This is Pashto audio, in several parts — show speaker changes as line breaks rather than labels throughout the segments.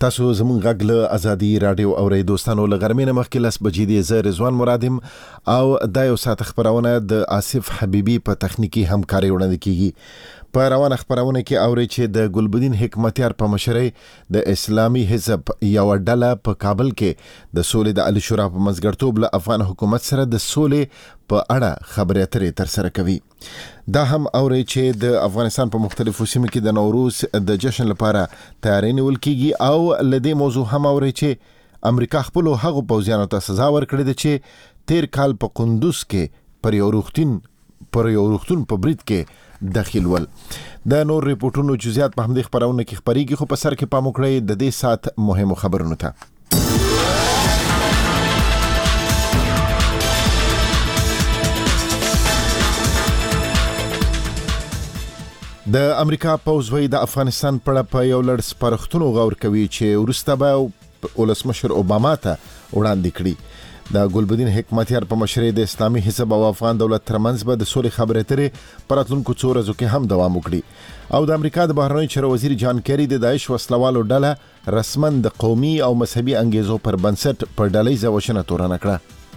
تاسو زموږ غږ له ازادي رادیو اورئ دوستانو. له غرمې نه مخکې 10 بجې دی. زه رضوان مرادم او دا یو ساعت خبرونه د آصف حبیبي په تخنیکی همکاري وړاندې کیږي. په روانه خبرونه کې اوري چې د ګلبدین حکمتیار په مشرۍ د اسلامي حزب یو ډله په کابل کې د سولې د علی شورا په منځګړیتوب له افغان حکومت سره د سولې په اړه خبرې اترې ترسره کوي. دا هم اوري چې د افغانستان په مختلفو سیمو کې د نوروز د جشن لپاره تیاری نیول کیږي او لدې موضوع هم اوري چې امریکا خپل هغو پوځیانو ته سزا ورکړې ده چې تیر کال په قندوز کې پر یو روغتون په برید کې داخل ول. د نور ریپورتونو جزئیات په همدې خبرونه کې خبريږي، خو په سر کې پام وکړئ د دې سات مهمو خبرونو ته. د امریکا پوځ وایي د افغانستان په اړه په یو لړ سپارښتنو غور کوي چې وروسته به ولسمشر اوباما ته وړاندې کړي. د ګلبدین حکمتیار په مشرۍ د اسلامي حزب او افغان دولت ترمنځ به د سولې خبرې اترې په راتلونکو څو ورځو کې هم دوام وکړي او د امریکا د بهرنیو چارو وزیر جان کیری د داعش وسلوالو ډله رسماً د قومي او مذهبي انګیزو پر بنسټ پر ډلهییزه وژنه تورنه کړه.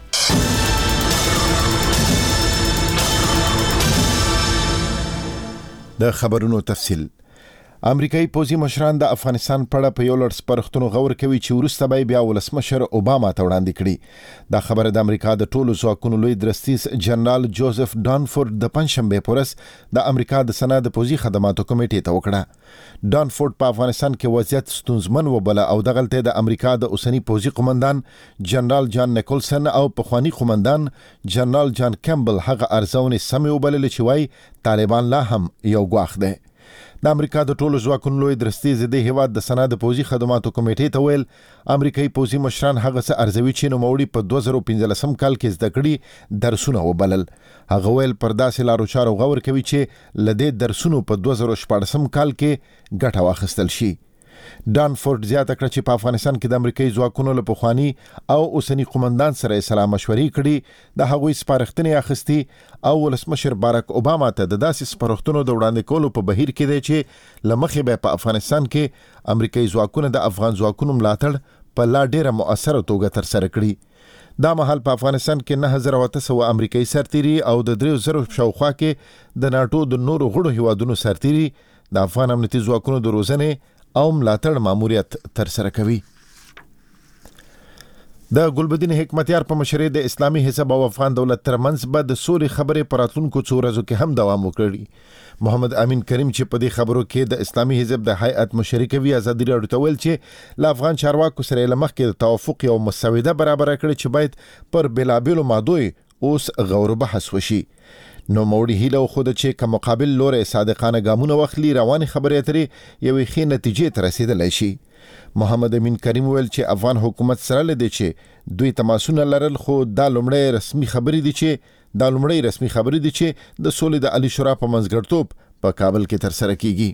د خبرونو تفصیل. امریکایي پوځي مشران د افغانستان په اړه په یو لړ سپارښتنو غور کوي چې وروسته به بیا ولسمشر اوباما ته وړاندې کړي. دا خبره د امریکا د ټولو ځواکونو لوی درستیز جنرال جوزف ډانفورد د پنځشنبه په ورځ د امریکا د سنا د پوځي خدماتو کمیټې ته وکړه. ډانفورد په افغانستان کې وضعیت ستونزمن وبله او دغلته د امریکا د اوسنی پوځي قومندان جنرال جان نیکولسن او پخوانی قومندان جنرال جان کیمبل هغه ارزونې سمې وبللې چې وايي طالبان لا هم یو ګواښ دی. د امریکا د ټولو ځواکونو لوی درستیز د هیواد د سنا د پوځي خدماتو کمیټې ته ویل امریکایي پوځي مشران هغه څه ارزوي چې نوموړي په 2015 کال کې زده کړي درسونه وبلل. هغه ویل پر داسې لارو چارو غور کوي چې لدې درسونو په 2014 کال کې ګټه واخیستل شي. ډانفورد زیاته کړه چې په افغانستان کې د امریکایي ځواکونو له پخوانی او اوسنی قومندان سره سلا مشورې کړي، د هغوی سپارښتنې اخیستي او ولسمشر باراک اوباما ته د داسې سپارښتنو د وړاندې کولو په بهیر کې دی چې لمخې به په افغانستان کې امریکایي ځواکونه د افغان ځواکونو ملاتړ په لا ډیره مؤثره توګه ترسره کړي. دا مهال په افغانستان کې 9800 امریکایي سرتیري او د 3000 شاوخوا کې د ناتو د نورو غړو هیوادونو سرتیري د افغان امنیتي ځواکونو د روزنې او ملاتړ ماموریت ترسره کوي. د ګلبدین حکمتیار په مشرۍ د اسلامي حزب او افغان دولت ترمنځ به د سولې خبرې پر راتلونکو څو ورځو کې هم دوام وکړي. محمد امین کریم چې په دې خبرو کې د اسلامي حزب د هیئت مشري کوي ازادي راډیو ته ویل چې له افغان چارواکو سره لمخکې د توافق یو مسوده برابر کړي چې باید پر بلابلو مادوي اوس غور بحث وشي. نو موړي هیله خو د چې کوم مقابل لوري صادقانه ګامونه واخلي رواني خبرې اترې یوې ښې نتیجې ته رسیدلی شي. محمد امین کریم ویل چې افغان حکومت سره لدی چې دوی تماسونه لرل، خو دا لومړی رسمي خبرې دي چې د سولې د علی شورا په منځګړیتوب په کابل کې ترسره کیږي.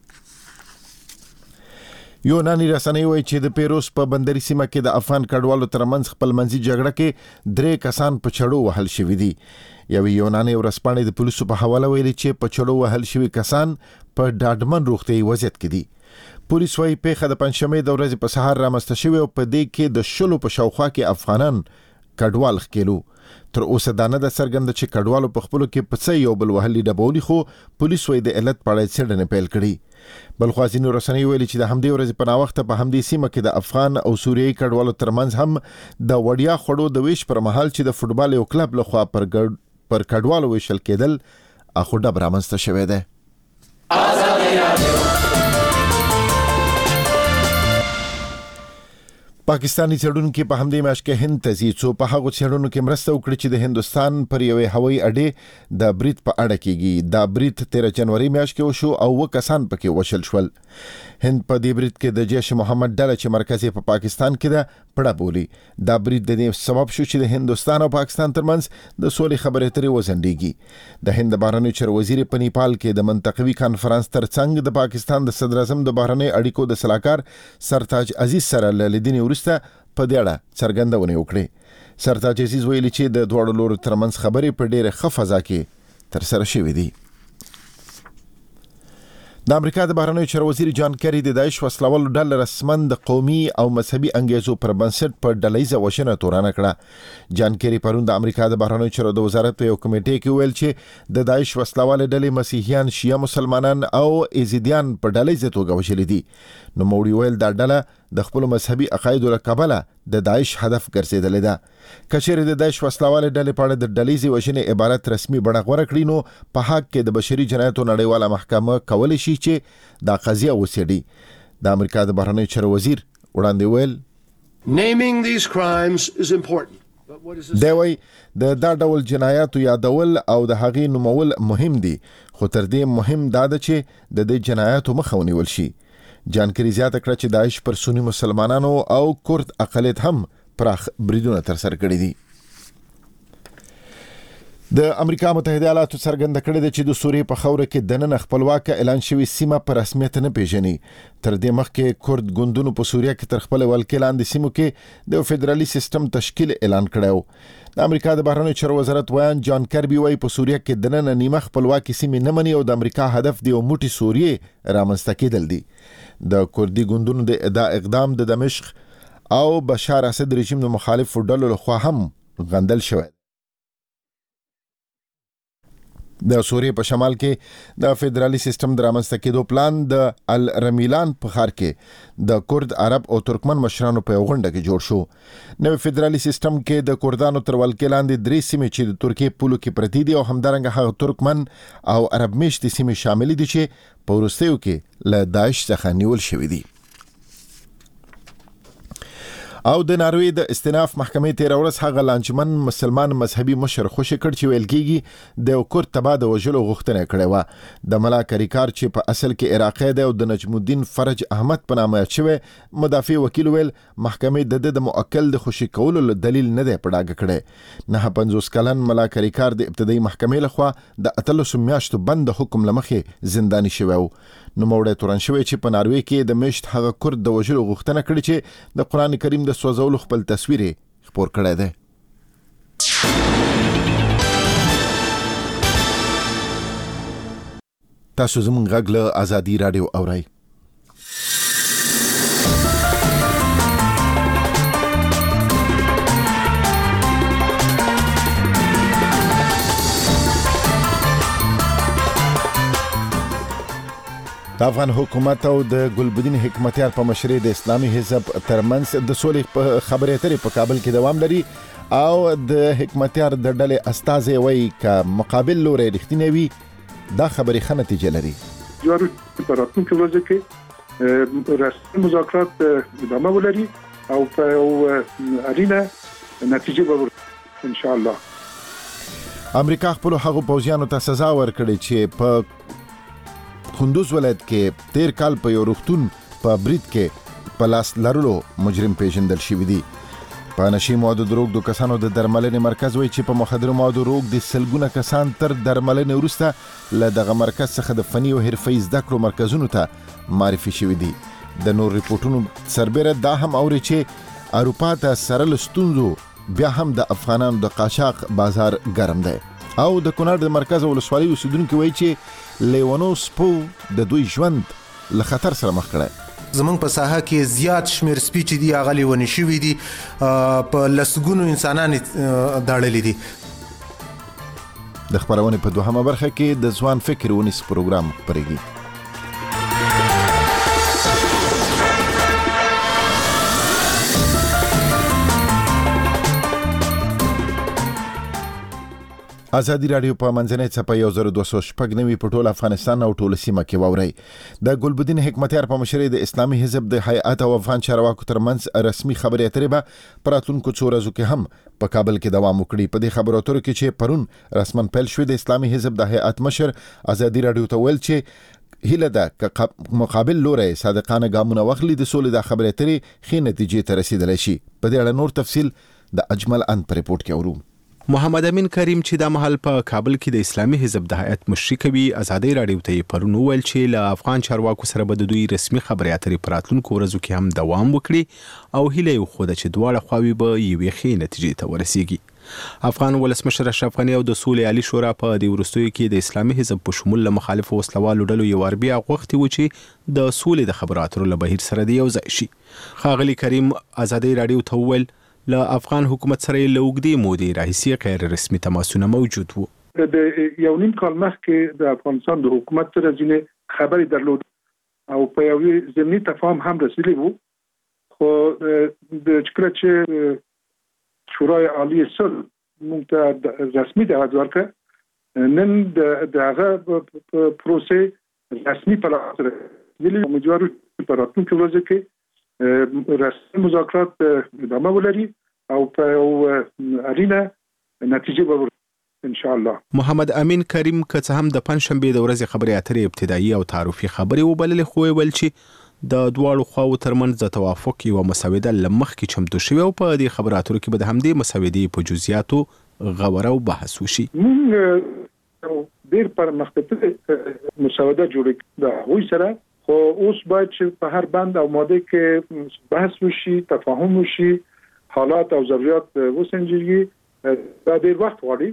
یوناني رسنۍ وایي چې د پیروس په بندري سیمه کې د افغان کډوالو ترمنځ خپلمنځي جګړه کې 3 کسان په چړو وهل شوي دي. یوې یوناني ورځپاڼې د پولیسو په حواله ویلي چې په چړو وهل شوي کسان په ډاډمن روغتیايي وضعیت کې دي. پولیس وایي پیښه د پنځشنبې د ورځې په سهار رامنځته شوې او په دې کې د 100 په شاوخوا کې افغانان کډوال ښکېلو. تر اوسه دا نه ده څرګنده چې کډوالو په خپلو کې په څه یو بل وهلي ډبولي، خو پولیس وایي د علت په اړه څېړنې پیل کړي. بلخوا ځینو رسنیو ویلي چې د همدې ورځې په ناوخته په همدې سیمه کې د افغان او سوریایي کډوالو ترمنځ هم د وړیا خوړو د ویش پر مهال چې د فوټبال یو کلب لخوا پر کډوالو ویشل کېدل اخو ډب رامنځته شوی دی. پاکستانی څېړونکو په همدې میاشت کې هند ته ځي څو په هغو څېړنو کې مرسته وکړي چې د هندوستان پر یوې هوایي اډې د برید په اړه کېږي. دا برید 13 جنوري میاشت کې وشو او 2 کسان پکې وشل شول. هند په دې برید کې د جیش محمد ډله چې مرکز په پاکستان کې ده پړه بولي. دا برید د دې سبب شو چې د هندوستان او پاکستان ترمنځ د سولې خبرې اترې وځنډېږي. د هند بهرنیو چارو وزیر په نیپال کې د منطقوي کانفرنس ترڅنګ د پاکستان د صدر اعظم د بهرنیو اړیکو د سلاکار سرتاج عزیز سره لیدنې وروسته په دې اړه څرګندونه وکړه. سرتاج عزیز ویلي چې د دوه لورو ترمنځ خبرې په ډېره ښه فضا کې ترسره شوې دي. د امریکا د بهرنیو چارو وزیر جان کری د داعش وسلوالو ډلې رسمن د قومي او مذهبي انګیزو پر بنسټ په ډلهیزه وژنه تورانه کړه. جان کری پرون د امریکا د بهرنیو چارو د وزارت په یو کمیټې کې ویل چې د داعش وسلوال ډلې مسیحیان، شیعه مسلمانان او ایزیدیان په ډلهیزه توګه وژلي دي. نو موړي ویل دا ډله د خپل مذهبي عقایدو له کبله د داعش هدف ګرځیدلې ده. کچېرې د داعش وسلوال ډلې په اړه د ډلهیزې وژنې عبارت رسمي بڼه غوره کړي نو په حق کې د بشري جنایاتو نړیواله محکمه کولی شي چې دا قضیه وڅېړي. د امریکا د بهرنیو چارو وزیر وړاندې ویل
Naming these crimes is important.
دی وایي د دا ډول جنایاتو یادول او د هغې نومول مهم دي، خو تر دې مهم دا ده چې د دې جنایاتو مخه ونیول شي. جان کری زیاته کړه چې داعش پر سنی مسلمانانو او کورد اقلیت هم پراخ بریدونه ترسره کړي دي. د امریکا متحده ایالاتو څرګنده کړې ده چې د سوریې په خاوره کې دننه خپلواک اعلان شوی سیمه په رسمیت نه پیژني. تر دې مخکې کورد ګوندونو په سوریه کې تر خپل ولکې لاندې سیمو کې د فدرالي سیستم تشکیل اعلان کړی. د امریکا د بهرنیو چارو وزارت ویان جان کربي وايي په سوریه کې دننه نیمه خپلواکي سیمې نه مني او د امریکا هدف د یو موټی سوریې رامنځته کېدل دي. د کوردي ګوندونو د اقدام د دمشق او بشار اسد رژیم د مخالفو ډلو لخوا هم غندل شوی. د سوریې په شمال کې د فدرالي سیستم د رامنځته کېدو پلان د الرمیلان په ښار کې د کورد، عرب او ترکمن مشرانو په یو غونډه کې جوړ شو. نوی فدرالي سیستم کې د کوردانو تر ولکې لاندې 3 سیمې چې د ترکیې پولو کې پرتې دي او همدارنګه هغه ترکمن او عرب میشتې سیمې شامل دي چې په وروستیو کې له داعش څخه نیول شوي دي. او د ناروې د استیناف محکمې تیر ورځ هغه لانجمن مسلمان مذهبي مشر خوشی کړ چې ویل کېږي د کورد تباه د وژلو غوښتنه کړې وه. د ملا کریکار چې په اصل کې عراقي دی او د نجم الدین فرج احمد په نامه یاد شوی، مدافع وکیل ویل محکمې د موکل د خوشی کولو دلیل نه دی په ډاګه کړی. 59 کلن ملا کریکار د ابتدایي محکمې لخوا د 13 میاشتو بند حکم لمخې زنداني شوی و. نو موړی تورن شوی چې په ناروې کې د میشت هغه کورد د وژلو غوښتنه کړې چې د قرآن کریم د سوځولو خپل تصویر خپور کړی دی. تاسو زموږ غږ له ازادي راډیو اورئ. د افغان حکومت او د ګلبدین حکمتیار په مشرۍ د اسلامي حزب ترمنځ د سولې خبرې اترې په کابل کې دوام لري او د حکمتیار د ډلې استازي وایي چې مقابل لوري رښتینی وي دا خبرې ښه نتیجه لري.
یارو په راتلونکي ورځو کې رسمي مذاکرات ادامه ولري او په اړینه نتیجه به ان شاء الله.
امریکا خپل هغو پوځیانو ته سزا ورکړي چې په کندوز ولایت کې تیر کال په یو روغتون په برید کې په لاس لرلو مجرم پیژندل شوی دی. په نشي موادو دروغ د کسانو د درملنې مرکز وایي چې په مخدرو موادو روغ د سلګونه کسان تر درملنې وروسته له دغه مرکز څخه د فني او حرفي زده کړو مرکزونو ته معرفي شوی دی. د نور ریپورتونو سربېره دا هم اوري چې اروپا ته سره له ستونزو بیا هم د افغانانو د قاچاق بازار ګرم دی. او د کونړ د مرکز ولسوالۍ اوسیدونکو وایي چې لیونو سپو د دوی ژوند له خطر سره مخ کړی.
زمونږ په ساحه کې زیات شمیر سپي چې دي هغه لیونې شوي دي، په لسګونو انسانان داړلي دي.
د خپرونې په دوهمه برخه کې د ځوان فکر ونیس پروګرام خپرېږي. ازادي راډیو په منځنۍ څپه 1290 په ټول افغانستان او ټول سیمه کې واوري. د ګلبدین حکمتیار په مشرۍ د اسلامي حزب د هیئت او افغان چارواکو ترمنځ رسمي خبرې اترې به په راتلونکو څو ورځو کې هم په کابل کې دوام وکړي. په دې خبرو اترو کې چې پرون رسمن پیل شوې د اسلامي حزب د هیئت مشر ازادي راډیو ته ویل چې هیله ده چې مقابل لوري صادقانه ګامونه واخلي د سولې د خبرې اترې ښې نتیجې ته رسیدلی شي. په دې اړه نور تفصیل د اجمل ان په ریپورت کې اورو.
محمد امین کریم چې د مهال په کابل کې د اسلامي حزب د هیئت مشري کوي ازادي رادیو ته پرون ویل چې له افغان چارواکو سره به د دوی رسمي خبرې اترې په راتلونکو ورځو کې هم دوام وکړي او هیله یې وښوده چې دواړه خواوې به یوې ښې نتیجې ته ورسیږي. افغان ولسمشر اشرف غني او د سولې عالی شورا په دې وروستیو کې د اسلامي حزب په شمول له مخالفو وسلوالو ډلو یو وار بیا غوښتي و چې د سولې د خبرو اترو له بهیر سره د یو ځای شي. ښاغلي کریم ازادي رادیو ته وویل له افغان حکومت سره له اوږدې مودې راهیسې غیر رسمي تماسونه موجود وو.
د یو نیم کال مخکې د افغانستان د حکومت سره ځینې خبرې درلود او په یو ضمني تفاهم هم رسیدلی وو، خو د چې شورای عالی صلح موږ ته رسمي دعوت ورکړه، نن د هغه پروسې رسمي په لاس راغلی. امیدوارو چې په راتلونکو ورځو کې رسمي مذاکرات ادامه ولري او په اړینه نتیجه به ان شاء الله.
محمد امین کریم که څه هم د پنځشنبې د ورځې خبرې اترې ابتدایي او تعارفي خبرې وبللې، خو ویل چې د دواړو خواو ترمنځ د توافق یوه مسوده له مخکې چمتو شوې او په دې خبرو اترو کې به د همدې مسودې په جزئیاتو غور او بحث وشي.
موږ ډېر پرمختللې مسوده جوړه د هغوی سره، خو اوس باید چې په هر بند او ماده کې بحث وشي، تفاهم وشي، حالات او ضرورت وسنجيږي. دا ډېر وخت غواړي.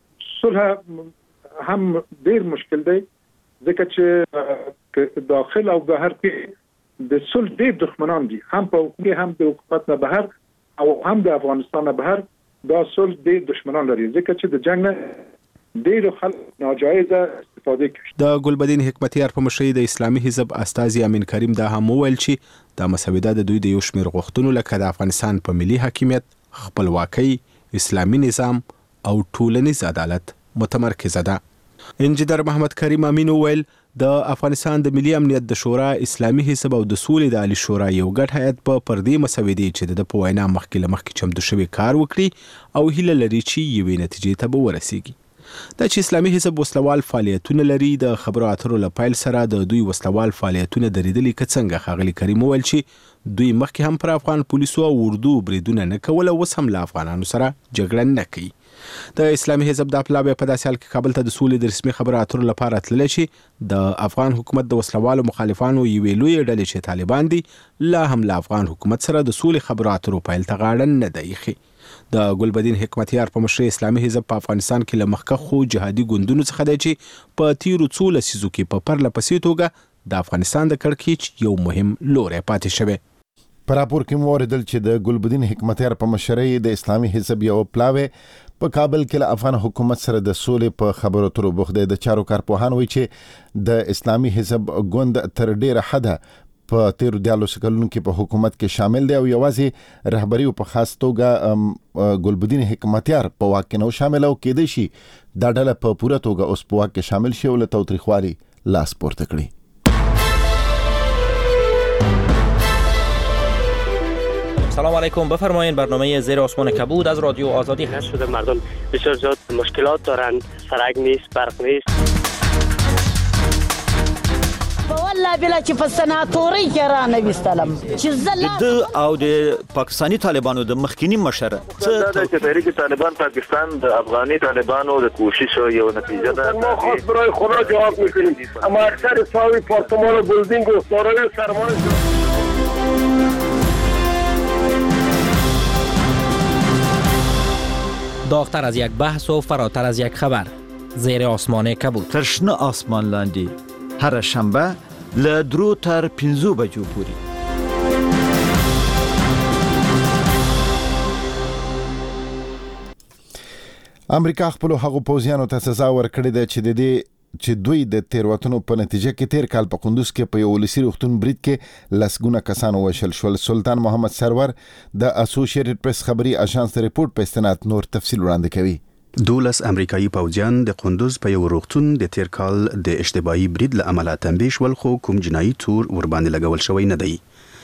صلح هم ډېر مشکل دی ځکه چې داخل او بهر کې د صلح ډېر دښمنان دي، هم په حکومت هم د حکومت نه بهر او هم د افغانستان نه بهر. دا صلح ډېر دښمنان لري ځکه چې د جنگ نه ډېر خلک ناجایزه استفاده کوي.
د ګلبدین حکمتیار په مشرۍ د اسلامي حزب استازي امین کریم دا هم وویل چې د مسوده د دوی د یو شمېر غوښتنو لکه د افغانستان په ملي حاکمیت، خپلواکۍ، اسلامي نظام او ټولنیز عدالت متمرکزه ده. انجینر محمد کریم امین وویل د افغانستان د ملي امنیت د شورا، اسلامي حزب او د سولې د عالی شورا یو ګډ هیئت په پردې مسودې چې د په وینا مخکې چمتو شوی کار وکړي او هیله لري چې یوې نتیجې ته به ورسیږي. دا چې اسلامي حزب وسلوال فعالیتونه لري، د خبرو اترو له پیل سره د دوی وسلوال فعالیتونه درېدلي که څنګه. ښاغلي کریم وویل چې دوی مخکې هم پر افغان پولیسو او اردو بریدونه نه کول او اوس هم له افغانانو سره جګړه نه کوي. د اسلامي حزب دا پلا په داسې حال کې کابل ته د سولې د رسمي خبرو اترو لپاره تللی چې د افغان حکومت د وسلوالو مخالفانو یوې لویې ډلې چې طالبان دي لا هم له افغان حکومت سره د سولې خبرو اترو پیل ته غاړه نه دی ایښی. د ګلبدین حکمتیار په مشرۍ اسلامي حزب په افغانستان کې له مخکښو جهادي ګوندونو څخه دی چې په تیرو څو لسیزو کې په پرله پسې توګه د افغانستان د کړکېچ یو مهم لوری پاتې شوی.
په راپور کې مو اوریدل چې د ګلبدین حکمتیار په مشرۍ د اسلامي حزب یو پلاوی په کابل کې له افغان حکومت سره د سولې په خبرو اترو بوخت دی. د چارو کارپوهان وایي چې د اسلامي حزب ګوند تر ډیره حده په تیرو 14 کلونو کې په حکومت کې شامل دی او یوازې رهبری او په خاص توګه ګلبدین حکمتیار په واک کې نو شامل او کېدای شي دا ډله په پوره توګه اوس په واک کې شامل شي او له توتریخوالي لاس پورته کړي.
سلام علیکم، بفرمایید. برنامه زیر آسمان کبود از رادیو آزادی هست.
شده مردم بسیار زیاد مشکلات دارند، سرک نیست، برق نیست.
والله بلا چې په سناتوري کې را نه وستلم چې
زله او د پاکستانی طالبانو د مخکینی مشر
څه د تحریک طالبان پاکستان د افغاني طالبانو د کوشش یو نتیجه ده.
ما خاص برای خدا جواب میکنیم، اما اکثر ساوی پارتمان و بلدینگ و سارای سرمایه
داغتر از یک بحث و فراتر از یک خبر. زیر آسمان کبود.
ترشنه آسمان لاندې هر شنبه له 3 تر 5 بجو پورې.
امریکا خپل هغو پوځیانو ته سزا ورکړې ده چې دوی د تیروتنو په نتیجه کې تیر کال په قندوز کې په یو ولسي روغتون برید کې لسګونه کسان وشل شول. سلطان محمد سرور د اسوسییټډ پریس خبري اژانس د ریپورت په استناد نور تفصیل وړاندې کوي.
12 امریکایي پوځیان د قندوز په یو روغتون د تیر کال د اشتباهي برید له امله تنبیه شول، خو کوم جنایي تور ور باندې لګول شوی نه دی.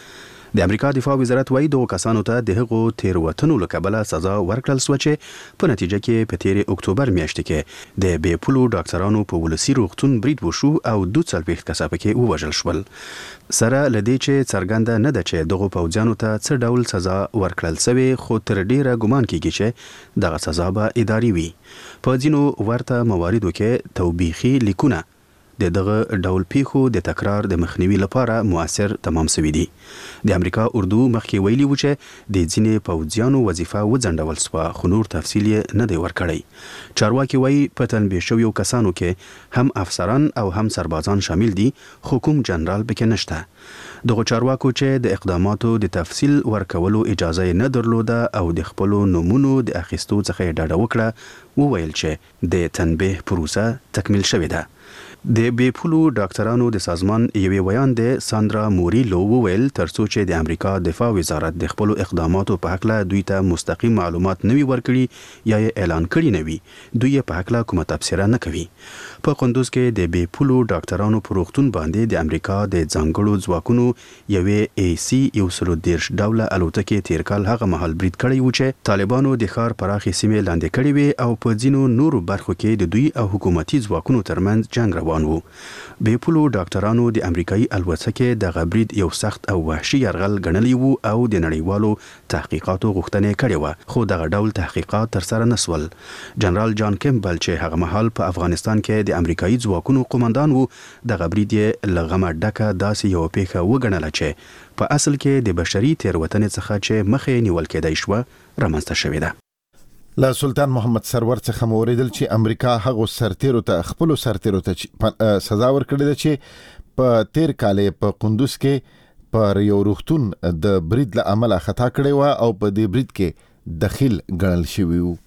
د امریکا دفاع وزارت وايي دغه کسانو ته د هغو تیروتنو له کبله سزا ورکړل شوه چې په نتیجه کې په تیر اکتوبر میاشت کې د بې پولو ډاکټرانو په ولسي روغتون برید وشو او 42 کسان پکې ووژل شول. سره لدی چې څرګنده نه ده چې دغه پوځیانو ته څه ډول سزا ورکړل شوی، خو تر ډیره ګمان کیږي چې دغه سزا به اداري وي. په ځینو ورته مواردو کې توبیخي لیکونه د دغه ډول پیښو د تکرار د مخنیوي لپاره موثر تمام شوي دي. د امریکا اردو مخکې ویلي و چې د ځینې پوځیانو وظیفه وځنډول شوه، خو نور تفصیل یې نه دی ورکړی. چارواکي وایي په تنبیه شویو کسانو کې هم افسران او هم سربازان شامل دي، خو کوم جنرال پکې نشته. دغه چارواکو چې د اقداماتو د تفصیل ورکولو اجازه نه درلوده او د خپلو نومونو د اخیستو څخه یې ډاډه وکړه، وویل چې د تنبیه پروسه تکمیل شوې ده. د بې پولو ډاکټرانو د سازمان یوې ویان د ساندرا موریلو وویل ترڅو چې د امریکا دفاع وزارت د خپلو اقداماتو په هکله دوی ته مستقیم معلومات نه وي ورکړي یا یې اعلان کړي نه وي، دوی یې په هکله کومه تبصره نه کوي. په قندوز کې د بې پولو ډاکټرانو په روغتون باندې د امریکا د ځانګړو ځواکونو یوې AC 130 ډوله الوتکې تیر کال هغه مهال برید کړی و چې طالبانو د ښار پراخې سیمې لاندې کړې وې او په ځینو نورو برخو کې د دوی او حکومتي ځواکونو ترمنځ جنگ روان و. بې پولو ډاکټرانو د امریکایي الوتکې د برید یو سخت او وحشي یرغل ګڼلی و او د نړیوالو تحقیقاتو غوښتنه کړې و، خو دغه ډول تحقیقات تر سره نسول. جنرال جان کیمبل چې هغه مهال په افغانستان کې د امریکایي ځواکونو قومندان و، دغه برید یې له غمه ډکه داسې یو پیښه وګڼله چې په اصل کې د بشري تیروتنې څخه چې مخې نیول کېدای شوه رامنځته شوې ده.
له سلطان محمد سرور څخه مو اوریدل چې امریکا هغو سرتیرو ته خپلو سرتیرو ته سزا ورکړې ده چې په تیر کال په قندوز کې پر یو روغتون د برید له امله خطا کړې وه او په دې برید کې دخیل ګڼل شوي وو.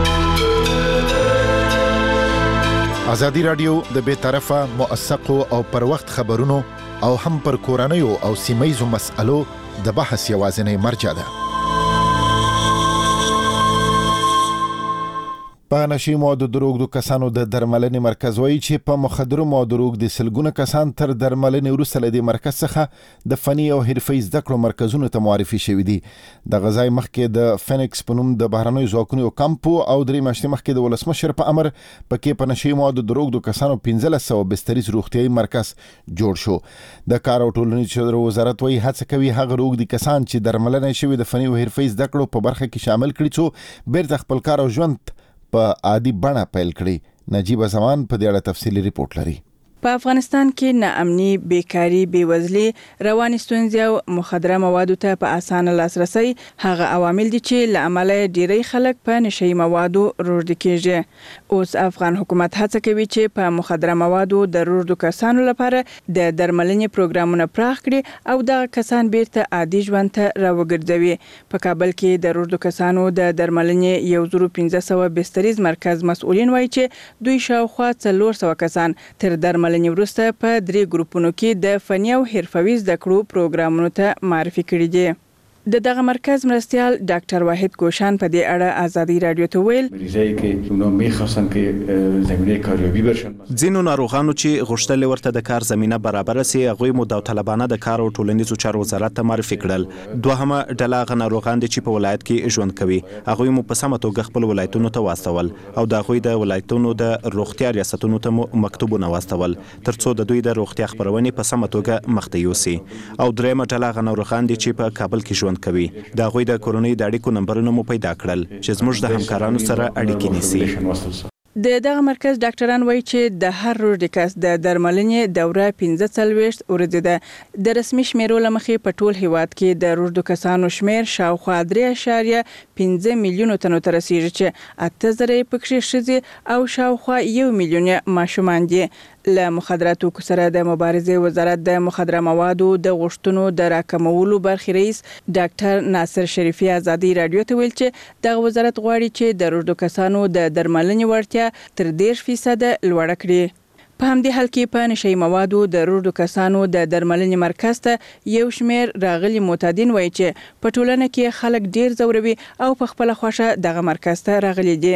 ازادي رادیو د بې طرفه، موثقو او پر وخت خبرونو او هم پر کورنیو او سیمه‌یزو مسألو د بحث یوازینی مرجع ده. په نشي موادو دروغ کسانو د درملنې مرکز وایي چې په مخدرو موادو دروغ د سلګونه کسان تر درملنې وروسته له دې مرکز څخه د فني او حرفي زده کړو مرکزونو ته معرفي شوي دي. د غذای مخکې د فینکس په نوم د بهرنیو ځواکونو کمپ او 3 میاشتې مخکې د ولسمشر په امر پکې په نشي موادو دروغ کسانو 1500 بستریز روغتیايي مرکز جوړ شو. د کار او ټولنیز چارو وزارت وایي هڅه کوي هغه روغ دي کسان چې درملنه شوي د فني او حرفي زده کړو په برخه کې شامل کړي څو بیرته خپل کار او ژوند په عادي بڼه پیل کړي. نجیب زمان په دې اړه تفصیلي ریپورت لري.
په افغانستان کې ناامني، بیکاری، بیوزلي، رواني ستونزې او مخدره موادو ته په اسانه لاسرسي هغه عوامل دي چې له امله ډیری خلک په نشي موادو روږدي کېږي. اوس افغان حکومت هڅه کوي چې په مخدره موادو د روږدو کسانو لپاره د درملنې پروګرامونه پراخ کړي او دغه کسان بیرته عادي ژوند ته راوګرځوي. په کابل کې د روږدو کسانو د درملنې 1500 بستریز مرکز مسؤلین وایي چې دوی شاوخوا 400 کسان تر درملنې وروسته په 3 ګروپونو کې د فني او حرفوي زده کړو پروګرامونو ته معرفي کړي دي. د دغه مرکز مرستیال ډاکټر واحد کوشان په دې اړه ازادي رادیو ته ویل
ځینو ناروغانو چې غوښتل ورته د کار زمينه برابر سي هغه مو داوطلبانه د کار او ټولنیزو چارو وزارت ته معرفي کړل. دوهمه ډله غ ناروغان دي چې په ولایت کې ژوند کوي هغه مو په سمه توګه خپل ولایتونو ته واستول او د هغوی د ولایتونو د روغتیا ریاستونو ته مکتوبونه واستول ترڅو د دوی د روغتیا خبرونه په سمه توګه مخته یوسي. او درېمه ډله غ ناروغان دي چې په کابل کې ژوند کوي دا غوي د کورونی د اړیکو نمبرونه مو پیدا کړل چې زموږ د همکارانو سره اړیکې نیسي.
د دغه مرکز ډاکټران وایي چې د هر روږدي کس د درملنې دوره 15 ورځې ده. د رسمي شمیرو له مخې په ټول هیواد کې د روږدو کسانو شمیر شاوخوا 3.5 میلیونو تنو ته رسیږي چې 8000 پکې ښځې او شاوخوا 1 میلیون ماشومان دي. له مخدراتو سره د مبارزې وزارت د مخدره موادو د غوښتنو د راکمولو برخې رئیس ډاکټر ناصر شریفي ازادي رادیو ته ویل چې د وزارت غواړي چې د روږدو کسانو د درملنې وړتیا تر 10% لوړه کړي. په همدې حال کې په نشي موادو د روږدو کسانو د درملنې مرکز ته یو شمیر راغلي معتادین وایي چې په ټولنه کې خلک ډیر زوروي او په خپل خوښه دغه مرکز ته راغلي دي.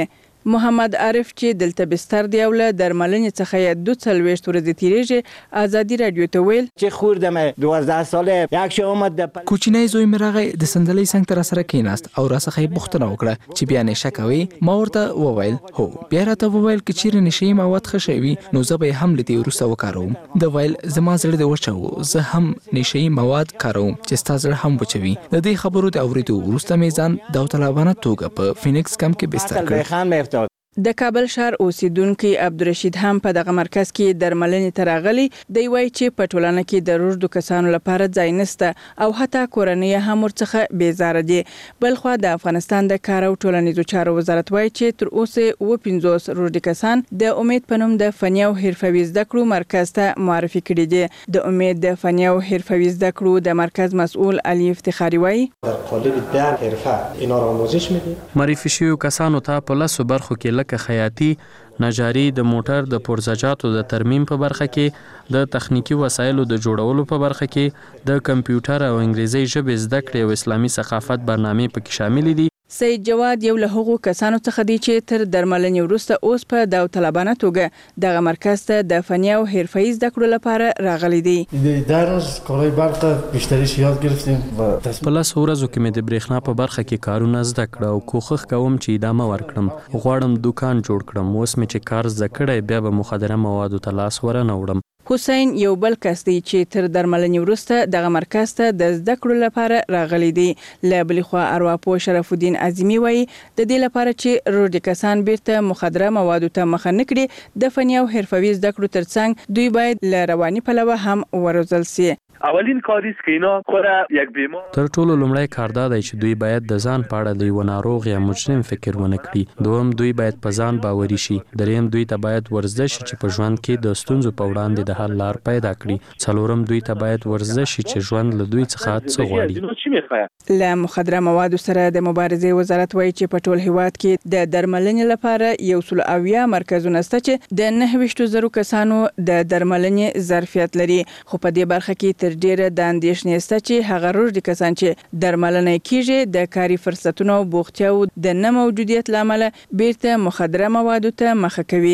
محمد عارف چې دلته بستر دی او له درملنې څخه یې 42 ورځې تیریږي ازادي رادیو ته ویل
چې خوردم 12 ساله یک شومت د
کوچنی زوی مې راغی د سندلې څنګ ته سره کېناست او راڅخه یې پوښتنه وکړه چې بیا نشه کوي. ما ورته وویل هو. بیا راته وویل که چیرې نشي مواد ښه شوي نو زه به یې هم له دې وروسته وکاروم. د ویل زما زړه دې وچه و، زه هم نشي مواد کاروم چې ستا زړه هم وچوي. د دې خبرو د اورېدو وروسته مې ځان داوطلبانه توګه په فینکس کمپ کې بستر کړ.
د کابل شهر اوسیدونکو عبدالرشید هم په دغه مرکز کې درملنې ته راغلی. دی وایي چې په ټولنه کې د روږدو کسانو لپاره ځای نشته او حتی کورنۍ هم ورڅخه بیزاره دي. بلخوا د افغانستان د کار او ټولنیزو چارو وزارت وایي چې تر اوسه 50 روږدي کسان د امید په نوم د فني او حرفوي زده کړو مرکز ته معرفي کړي دي. د امید د فني او حرفوي زده کړو د مرکز مسؤل علي افتخاری وایي
در قالب 10 حرفه اینا را آموزش میدیم.
معرفي شویو کسانو ته په لاسو برخو کې لکه خیاطي، نجاري، د موټر د پرزجاتو د ترمیم په برخه کې، د تخنیکی وسایلو د جوړولو په برخه کې، د کمپیوټر او انګریزي ژبې زده کړې او اسلامي ثقافت برنامې پکې شامل دي.
سید جواد یو له هغو کسانو څخه دی چې تر درملنې وروسته اوس په داوطلبانه توګه دغه مرکز ته د فني او حرفه‌ای زده کړو لپاره راغلی دی.
در روز کارهای برق بیشتریش یاد گرفتیم.
په لس ورځو کې مې د برېښنا په برخه کې کارونه زده کړه او کوښښ کوم چې ادامه ورکړم. غواړم دکان جوړ کړم. اوس مې چې کار زده کړی بیا به مخدره موادو ته لاس ورنه وړم.
حسین یو بل کس دی چې تر درملنې وروسته دغه مرکز ته د زده کړو لپاره راغلی دی. له بلې خوا ارواپوه شرف الدین عظیمي وایي د دې لپاره چې روږدي کسان بیرته مخدره موادو ته مخه نه کړي د فني او حرفوي زده کړو ترڅنګ دوی باید له رواني پلوه هم وروزل سي.
اولین کاری است که اینا خود یک بیمار
تر ټولو لومړی کار دا دی چې دوی باید د ځان په اړه د یو ناروغ یا مجرم فکر ونه کړي. دوم دوی باید په ځان باوري شي. دریم دوی ته باید ورزده شي چې په ژوند کې د ستونزو په وړاندې د حل لار پیدا کړي. څلورم دوی ته باید ورزده شي چې ژوند له دوی څخه څه غواړي.
له مخدره موادو سره د مبارزې وزارت وایي چې په ټول هیواد کې د درملنې لپاره 170 مرکزونه شته چې د 9,000 کسانو د درملنې ظرفیت لري. خو په دې برخه کې ډیره د اندېښنې شته چې هغه روږدي کسان چې درملنه کیږي د کاري فرصتونو او بوختیاو د نه موجودیت لامل بیرته مخدره موادو ته مخه کوي.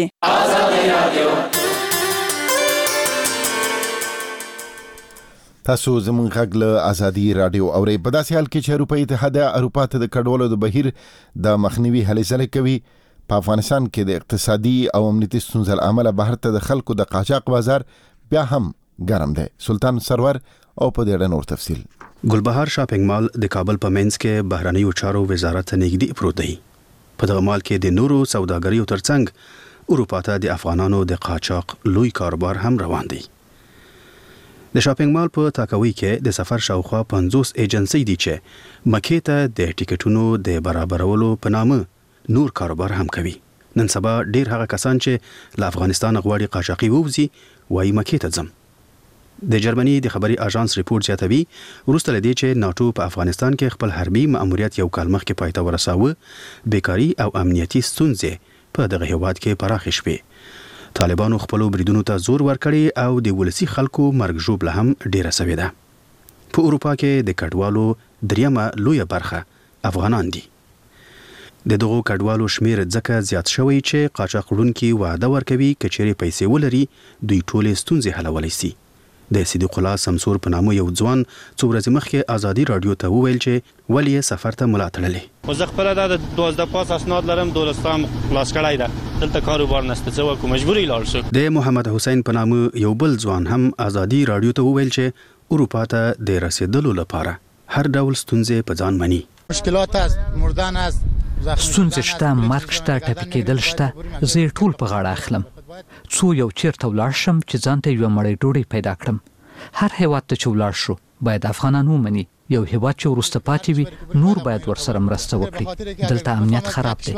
تاسو زموږ غږ له ازادي رادیو اورئ. په داسې حال کې چې اروپایي اتحادیه اروپا ته د کډوالو د بهیر د مخنیوي هلې ځلې کوي، په افغانستان کې د اقتصادي او امنیتي ستونزو له امله بهر ته د خلکو د قاچاق بازار بیا هم ګرم دی. سلطان سرور او په دې اړه نور تفصیل.
ګلبهار شاپینګ مال د کابل په منځ کې بهرنیو چارو وزارت ته نږدې پروت دی. په دغه مال کې د نورو سوداګریو ترڅنګ اروپا ته د افغانانو د قاچاق لوی کاروبار هم روان دی. د شاپینګ مال په تاکوي کې د سفر شاوخوا 50 ایجنسی دي چې مکې ته د ټیکټونو د برابرولو په نامه نور کاروبار هم کوي. نن سبا ډیر هغه کسان چې له افغانستان غواړي قاچاقي ووځي وایي مکې ته ځم. د جرمني د خبري اژانس ریپورت زیاتوي وروسته لدی چې ناتو په افغانستان کې خپل حربي مأموریت یو کال مخکې پای ته ورساوه، بیکاری او امنیتي ستونزې په دغه هیواد کې پراخې شوې. طالبانو خپل بریدونو ته زور ورکړي او د ولسی خلکو مرګ ژوبله هم ډیره سوې ده. په اروپا کې د کډوالو دریمه لویه برخه افغانان دي. د دغو کډوالو شمیر ځکه زیات شوی چې قاچاق وړونکي وعده ورکوي که چیرې پیسې ولري دوی ټولې ستونزې حلولی سي. د صدیق الله سمسور په نامه یو ځوان څو ورځې مخکې ازادي رادیو ته وویل چې ولې سفر ته ملا تړلې.
خو زه خپله دا د 12 پاس اسناد لرم، دولستان خلاص کړی ده، دلته کاروبار نشته، څه وکړو مجبوري لاړ شو.
د محمد حسین په نامه یو بل ځوان هم ازادي رادیو ته وویل چې اروپا ته د رسیدلو لپاره هر ډول ستونزې په ځان مني.
مشکلات است، مردان است، ستونزې شته، مرګ شته، ټپي کېدل شته. زه ټول په غاړه اخلم. څو یو چیرته ولاړ شم چې ځان ته یو مړۍ ډوډۍ پیدا کړم. هر هیواد ته چې ولاړ شو باید افغانان ومني. یو هیواد چې وروسته پاتې وي نور باید ورسره مرسته وکړي. دلته امنیت خراب دی.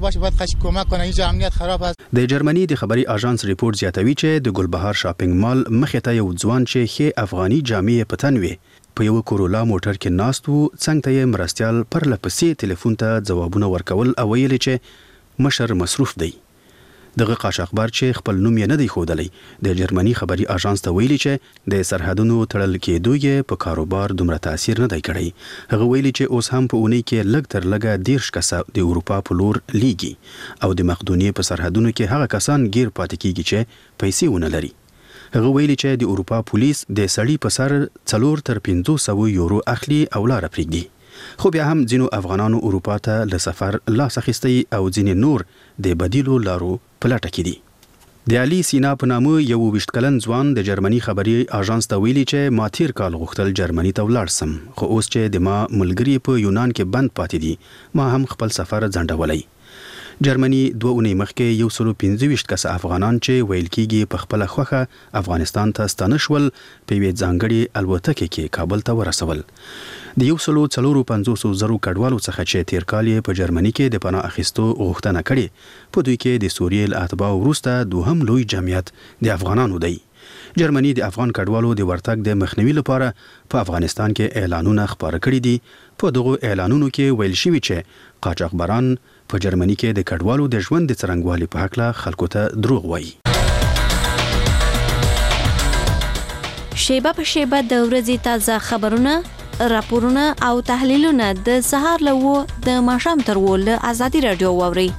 د جرمني د خبري اژانس ریپورت زیاتوي چې د ګلبهار شاپینګ مال مخې ته یو ځوان چې ښې افغاني جامې په تن وي په یو کورولا موټر کې ناست وو، څنګ ته یې مرستیال پرله پسې ټلیفون ته ځوابونه ورکول او ویل چې مشر مصروف دی. دغه قاچاقبر چې خپل نوم یې نه دی ښودلی د جرمني خبري اژانس ته ویلي چې د سرحدونو تړل کېدو یې په کاروبار دومره تاثیر نه دی کړی. هغه ویلي چې اوس هم په اونۍ کې لږ تر لږه 10 کسه د اروپا په لور لیږي او د مقدونیې په سرحدونو کې هغه کسان ګیر پاتې کیږي چې پیسې ونه لري. هغه ویلي چې د اروپا پولیس د سړي په سر 4 تر 500 یورو اخلي او لاره پرېږدي. خو بیا هم ځینو افغانانو اروپا ته له سفر لاس اخیستی او ځینې نور د بدیلو لارو په لټه کې دي. د علي سینا په نامه 21 کلن ځوان د جرمني خبري اژانس ته ویلي چې ما تیر کال غوښتل جرمني ته ولاړ سم، خو اوس چې د ما ملګري په یونان کې بند پاتې دي ما هم خپل سفر ځنډولی. جرمني 2 اونۍ مخکې 125 کسه افغانان چې ویل کېږي په خپله خوښه افغانستان ته ستانه شول په یوې ځانګړې الوتکې کې کابل ته ورسول. د 154,000 کډوالو څخه چې تیر کال یې په جرمني کې د پناه اخیستو غوښتنه کړې، په دوی کې د سوریې له اتباعو وروسته دوهم لوی جمعیت د افغانانو دی. جرمني د افغان کډوالو د ورتګ د مخنیوي لپاره په افغانستان کې اعلانونه خپاره کړي دي. په دغو اعلانونو کې ویل شوي چې قاچاقبران په جرمني کې د کډوالو د ژوند د څرنګوالي په هکله خلکو ته دروغ وایي.
شیبه په شیبه د ورځې تازه خبرونه، راپورونه او تحلیلونه د سهار له 9 د ماښام تر 10 له ازادي رادیو واورئ.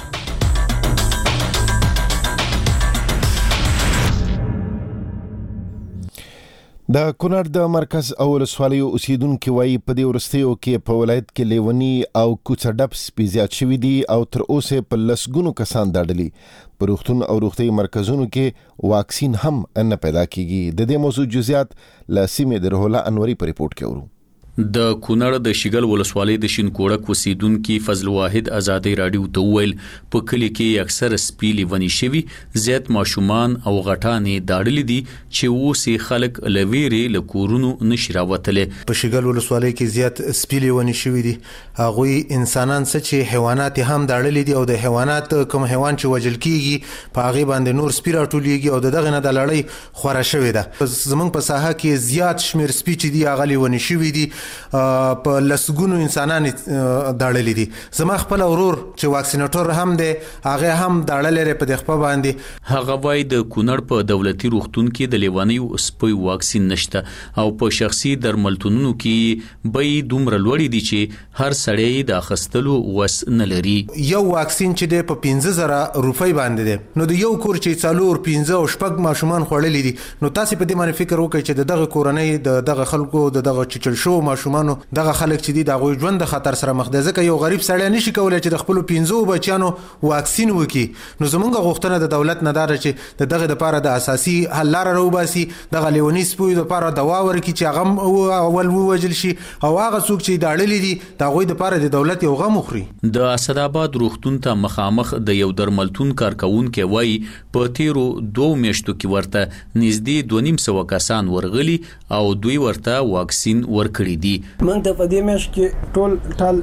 د کونړ د مرکز او ولسوالیو اوسیدونکو وایي په دې وروستیو کې په ولایت کې لیونی او کوڅه ډب سپي زیات شوي دي او تر اوسه په لسګونو کسان داړلي. په روغتون او روغتي مرکزونو کې واکسین هم نه پیدا کیږي. د دې موضوع جزئیات له سیمې د روح الله انوري په ریپورت کې اورو.
د کونړ د شیګل ولسوالۍ د شینکوړک اوسیدونکو فضل واحد ازادي رادیو ته ویل په کلی کې اکثر سپي لیونی شوي، زیات ماشومان او غټانې داړلي دي چې اوس خلک لويري له کورونو نشي راوتلې.
په شیګل ولسوالۍ کې زیات سپي لیونی شوي دي. هغوی انسانان څه چې حیوانات هم داړلي دي او د حیوانات کوم حیوان چې وجل کیږي په هغه باندې نور سپي راټولېږي او دغه نه د لړۍ خوره شوې ده. زمونږ په ساحه کې زیات شمیر سپي چې دي هغه لیونی شوي دي، په لسګونو انسانان داړلي دي. زما خپل ورور چې واکسیناټور هم دی هغه هم داړلې په دغه باندې.
هغه وای د کونړ په دولتي روغتون کې د لیوانیو سپي واکسین نشته او په شخصي درملتونونو کې به دومره لوړې دي چې هر سړی د اخیستلو وس نه لري.
یو واکسین چې د په 15,000 روپۍ باندې دی، نو د یو کور چې 4 15 او شپږ ماشومان خوړلې دي، نو تاسو په دې باندې فکر وکړئ چې دغه کورنۍ دغه خلکو دغه چچل شو ماشومانو دغه خلک چې دي دغه ژوند د خطر سره مخ دي. ځکه یو غریب سړی نشي کولای چې د خپل 15 بچیانو واکسین وکړي. نو زمونږ غوښتنه د دولت نه ده چې دغه لپاره د اساسي حل لار راوباسي، دغه لیونی سپوی لپاره دوا ورکړي چې هغه اول ووجل شي او هغه څوک چې داړلي دي دغه لپاره د دولت یو غم خوري.
د اسداباد روغتون ته مخامخ د یو درملتون کارکونکو وایي په تیرو 2 میاشتو کې ورته نږدې 250 کسان ورغلي او دوی ورته واکسین ورکړي دي.
موږ د په دې میاشت کې ټول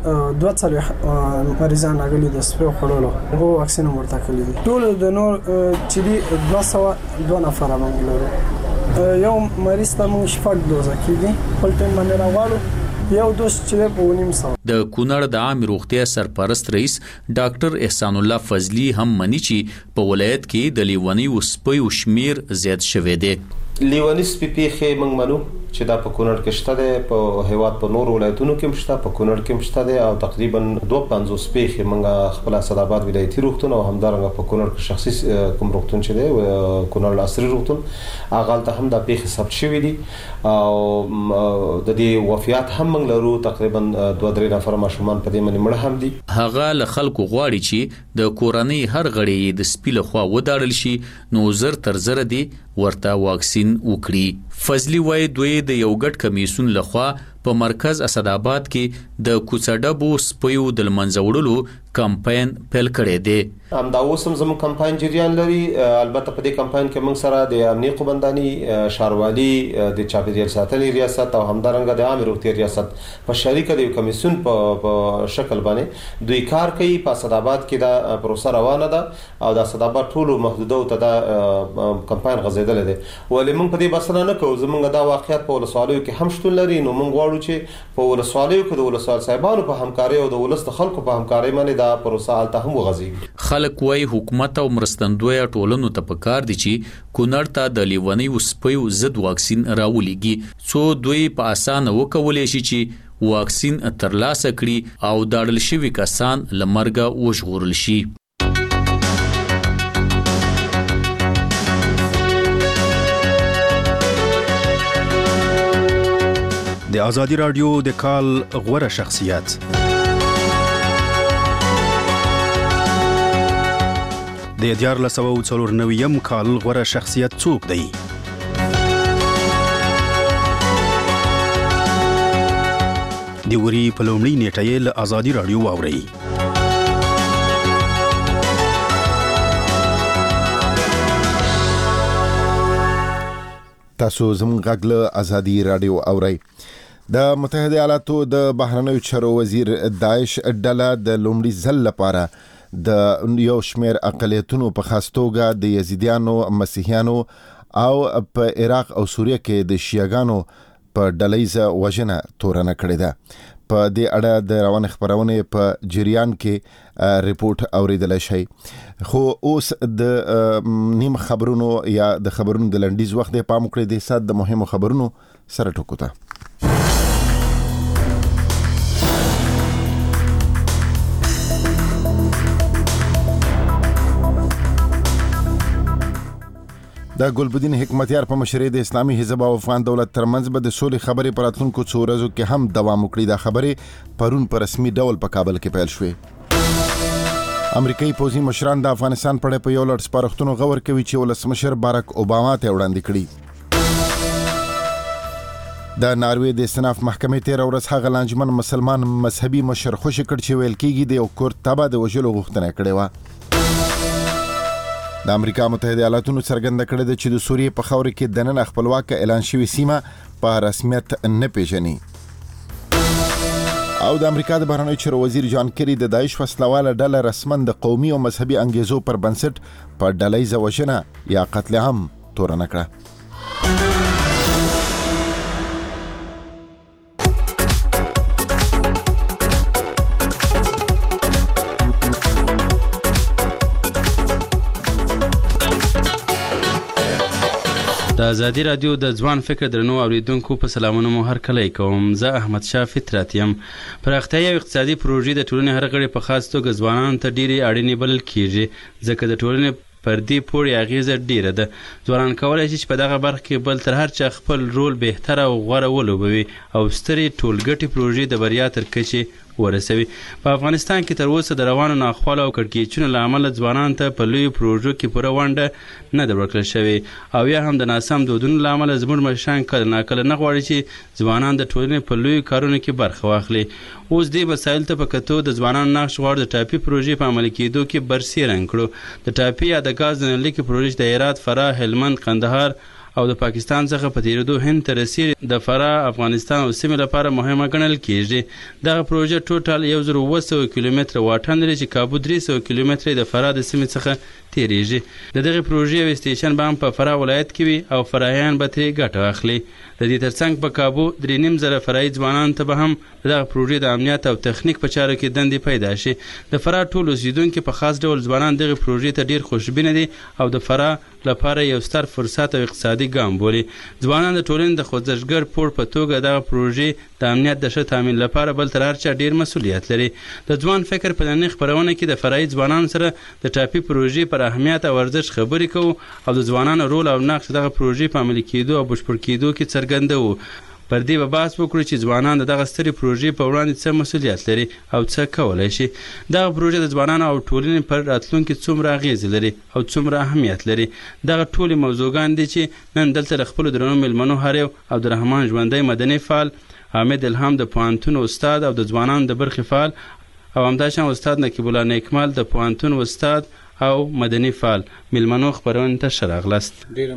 2 مریضان راغلي د سپي خورلو هغه واکسین ورته کړی دي. ټول د نور چې دي 202 نفر باندې لرو. یو مریض ته موږ شپږ دوزه کېږي خپل ټیم باندې راوړو، یو دوز چې په ونیم سو.
د کونړ د عام روغتیا سرپرست رئیس ډاکټر احسان الله فضلی هم مني چې په ولایت کې د لیونی او سپي شمیر زیات شوی دی.
لیونی سپي پیخې موږ منو چې دا په کونړ کې شته دی، په هیواد په نور ولایتونو کې مشته، په کونړ کې مشته دی او تقریبا 250 پیخې موږ خپل اسداباد ولایتي روغتون او همدارنګه په کونړ کې شخصي کوم روغتون چې دی کونړ عصري روغتون هغه ته هم دا پیخې ثبت شوي دي او د دې وفیات هم موږ لرو. تقریبا 2-3 نفر ماشومان په دې باندې مړه هم دي.
هغه له خلکو غواړي چې د کورنۍ هر غړي د سپي له خوا وداړل شي، نو زر تر زر دي ورته واکسین وکړي. فضلی وای دوی د یو ګډ کمیسون لخوا په مرکز اسداباد کې د کوڅډبو سپیو د منځوړلو کمپاین پیل کړی دی.
همدا اوس هم زموږ کمپاین جریان لري. البته په دې کمپاین کې موږ سره د امنیه قومنداني، ښاروالي، د چاپیریال ساتنې ریاست او همدارنګه د عامه روغتیا ریاست په شریکه د کمیسون په شکل باندې دوی کار کوي. په اسداباد کې دا پروسه روانه ده او د اسداباد ټولو محدوده ته دا کمپاین غزیدل دي. ولې موږ په دې بسنه نه کوو، زموږ دا واقعیت په ولسوالیو کې هم شتون لري. نو موږ غواړو چې په ولسوالیو کې د ولسوال صاحبانو په همکاري او د ولس د خلکو په همکاري باندې دا پروسه الته هم وغځي.
خلک وایي حکومت او مرستندویه ټولنو ته پکار دي چې کونړ ته د لیونیو سپیو ضد واکسین راولېږي څو دوی په اسانه وکولی شي چې واکسین ترلاسه کړي او داړل شوي کسان له مرګه وژغورل شي.
د ازادي رادیو د کال غوره شخصیت د 1494 کال غوره شخصیت څوک دی؟ د وري په لومړي نیټه یې له ازادي رادیو واورئ.
تاسو زموږ غږ له ازادي رادیو اورئ. د متحده ایالاتو د بهرنیو چارو وزیر داعش ډله د لومړي ځل لپاره د یو شمېر اقلیتونو په خاص توګه د یزیدیانو، مسیحیانو او په عراق او سوریه کې د شیعاګانو په ډلهیزه وژنه تورنه کړې ده. په دې اړه د روان خبرونې په جریان کې ریپورت اوریدل شي. خو اوس د نیم خبرونو یا د خبرونو د لنډیز وخت په پام کړی د سات د مهمو خبرونو سره ټکو ته. د ګلبدین حکمتیار په مشرۍ د اسلامي حزب او افغان دولت ترمنځ به د سولې خبرې پر راتلونکو څو ورځو کې هم دوام وکړي. دا خبرې پرون په رسمي ډول په کابل کې پیل شوې. امریکایي پوځي مشران د افغانستان په اړه په یو لړ سپارښتنو غور کوي چې ولسمشر باراک اوباما ته وړاندې کړي. د ناروې د استناف محکمې تېره ورځ هغه لانجمن مسلمان مذهبي مشر خوشي کړ چې ویل کېږي د یو کورد تبه د وژلو غوښتنه کړې وه. د امریکا متحده ایالاتونو څرګنده کړې ده چې د سوریې په خاوره کې دننه خپلواکه اعلان شوې سیمه په رسمیت نه پیژني. او د امریکا د بهرنیو چارو وزیر جان کری د داعش وسلواله ډله رسما د قومي او مذهبي انګیزو پر بنسټ په ډلهیزه وژنه یا قتل عام تورنه کړه.
د ازادي رادیو د ځوان فکر درنو اوریدونکو په سلامونه مو هر کله کوم. زه احمد شاه فطرت یم. پراختیايي او اقتصادي پروژې د ټولنې هر غړي په خاص توګه ځوانانو ته ډېرې اړینې بلل کیږي ځکه د ټولنې پر دې پورې اغیزه ډیره ده. ځوانان کولای شي چې په دغه برخه کې بل تر هر چا خپل رول بهتره او غوره ولوبوي او سترې ټولګټې پروژې د بریا تر کچې ورسوي. په افغانستان کې تر اوسه د روانو ناخوالو او کړکېچونو له امله ځوانانو ته په لویو پروژو کې پوره ونډه نه ده ورکړل شوې او یا هم د ناسم دودونو له امله زموږ مشران کله ناکله نه غواړي چې ځوانان د ټولنې په لویو کارونو کې برخه واخلي. اوس دې مسایلو ته په کتو د ځوانانو نقش غواړي د ټاپي پروژې په عملي کېدو کې برسېرنګ کړو. د ټاپي یا د ګاز د نلکې پروژې د هرات، فراه، هلمند، قندهار او د پاکستان څخه په تیریدو هند ته رسیږي د فراه، افغانستان او سیمې لپاره مهمه ګڼل کېږي. دغه پروژه ټوټال 1700 کیلومتره واټن لري چې کابو 300 کیلومتره د فراه د سیمې څخه تیریږي. د دغه پروژې یو سټیشن به هم په فراه ولایت کې وي او فراهیان به ترې ګټه واخلي. د دې ترڅنګ په کابو 3.5 فرایي ځوانانو ته به هم دغه پروژې د امنیت او تخنیک په چارو کې دندې پیدا شي. د فراه ټول اوسیدونکي په خاص ډول ځوانان دغه پروژې ته ډیر خوشبینه دي او د فراه لپاره یو ستر فرصت او اقتصادي ګام بولي. ځوانان د ټولنې د خوځښتګر پور په توګه دغه پروژې د امنیت د ښه تامین لپاره بل تر هر چا ډیر مسؤلیت لري. د ځوان فکر په نننۍ خپرونه کې د فرایي ځوانانو سره د ټاپي پروژې پر اهمیت او ارزښت خبرې کوو او د ځوانانو رول او نقش دغه پروژې په عملي کېدو او بشپړ کېدو کې څرګندوو. پر دې به بحث وکړو چې ځوانان د دغه سترې پروژې په وړاندې څه مسؤلیت لري او څه کولی شي. دغه پروژه د ځوانانو او ټولنې پر راتلونکي څومره اغیزې لري او څومره اهمیت لري. دغه ټولې موضوعګان دي چې نن دلته له خپلو درنو میلمنو هر یو عبدالرحمن ژوندی مدني فعال، حامد الهام د پوهنتون استاد او د ځوانانو د برخې فعال او همداشان استاد نقیب الله نیکمال د پوهنتون استاد او مدني فعال میلمنو خبرونه ته ښه راغلاست.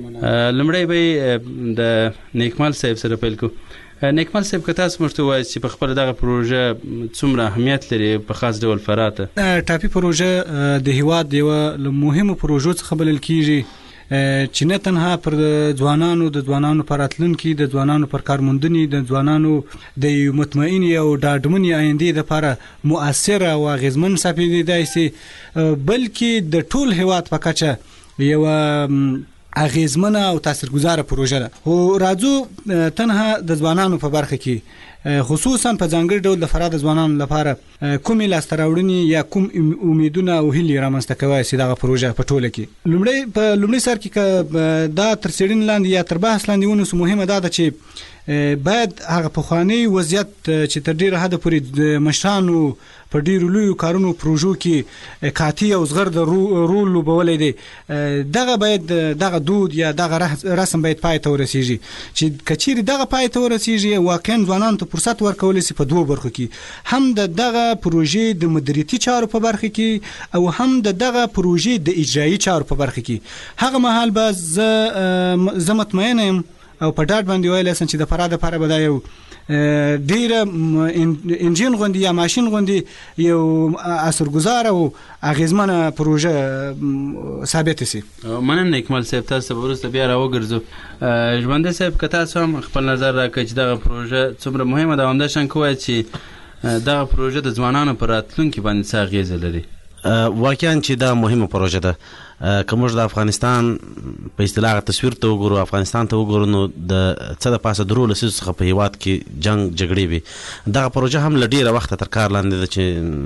لومړی به د نیکمال صاحب سره پیل کوو. نیکمال صاحب که تاسو موږ ته ووایاست چې په خپله دغه پروژه څومره اهمیت لري په خاص ډول فراه ته.
ټاپي پروژه د هیواد یوه له مهمو پروژو څخه بلل کیږي چې نه تنها پر ځوانانو پر راتلونکي د ځوانانو پر کارموندنې د ځوانانو د مطمئن او ډاډمنې آینده لپاره مؤثر او اغیزمن سپیدای شي بلکې د ټول هیواد په کچه یو اغیزمنه او تاثیرګذاره پروژه ده. خو راځو تنها د ځوانانو په برخه کې خصوصا په ځانګړي ډول د فراد ځوانانو لپاره کومې لاسته راوړنې یا کوم امیدونه او هیلې رامنځته کوي چې دغه پروژه په ټوله کې په لومړي سر کې دا تر څېړنې لاندې یا تر بحث لاندې ونیسو. مهمه دا ده چې باید هغه پخوانی وضعیت چې تر ډیره حده پورې د مشرانو په ډیرو لویو کارونو پروژو کې کاتی او زغر د رول لوبولی دی دغه باید دغه دود یا دغه رسم باید پای ته ورسیږي چې کچېرې دغه پای ته ورسیږي واقعا ځوانانو ته فرصت ورکولی شي په دوو برخو کې هم د دغه پروژې د مدیریتي چارو په برخه کې او هم د دغه پروژې د اجرایي چارو په برخه کې. هغه مهال به زه مطمئن یم او په ډاډ باندې ویلی شم چې د فراد لپاره به دا یو ډیره انجین غوندې یا ماشین غوندې یو اثرګذار او اغیزمنه پروژه ثابت شي.
مننه اکمل صاحب، تاسو به وروسته بیا راوګرځو. ژوندی صاحب که تاسو هم خپل نظر راکړئ چې دغه پروژه څومره مهمه ده او همداشان که ووایئ چې دغه پروژه د ځوانانو په راتلونکي باندې څه اغیزه لري.
واقعا چې دا مهمه پروژه ده. که موږ د افغانستان په اصطلاح تصویر ته وګورو، افغانستان ته وګورو، نو د څه د پاسه درو لسیزو څخه په هیواد کې جنگ جګړې وي. دغه پروژه هم له ډیره وخته تر کار لاندې ده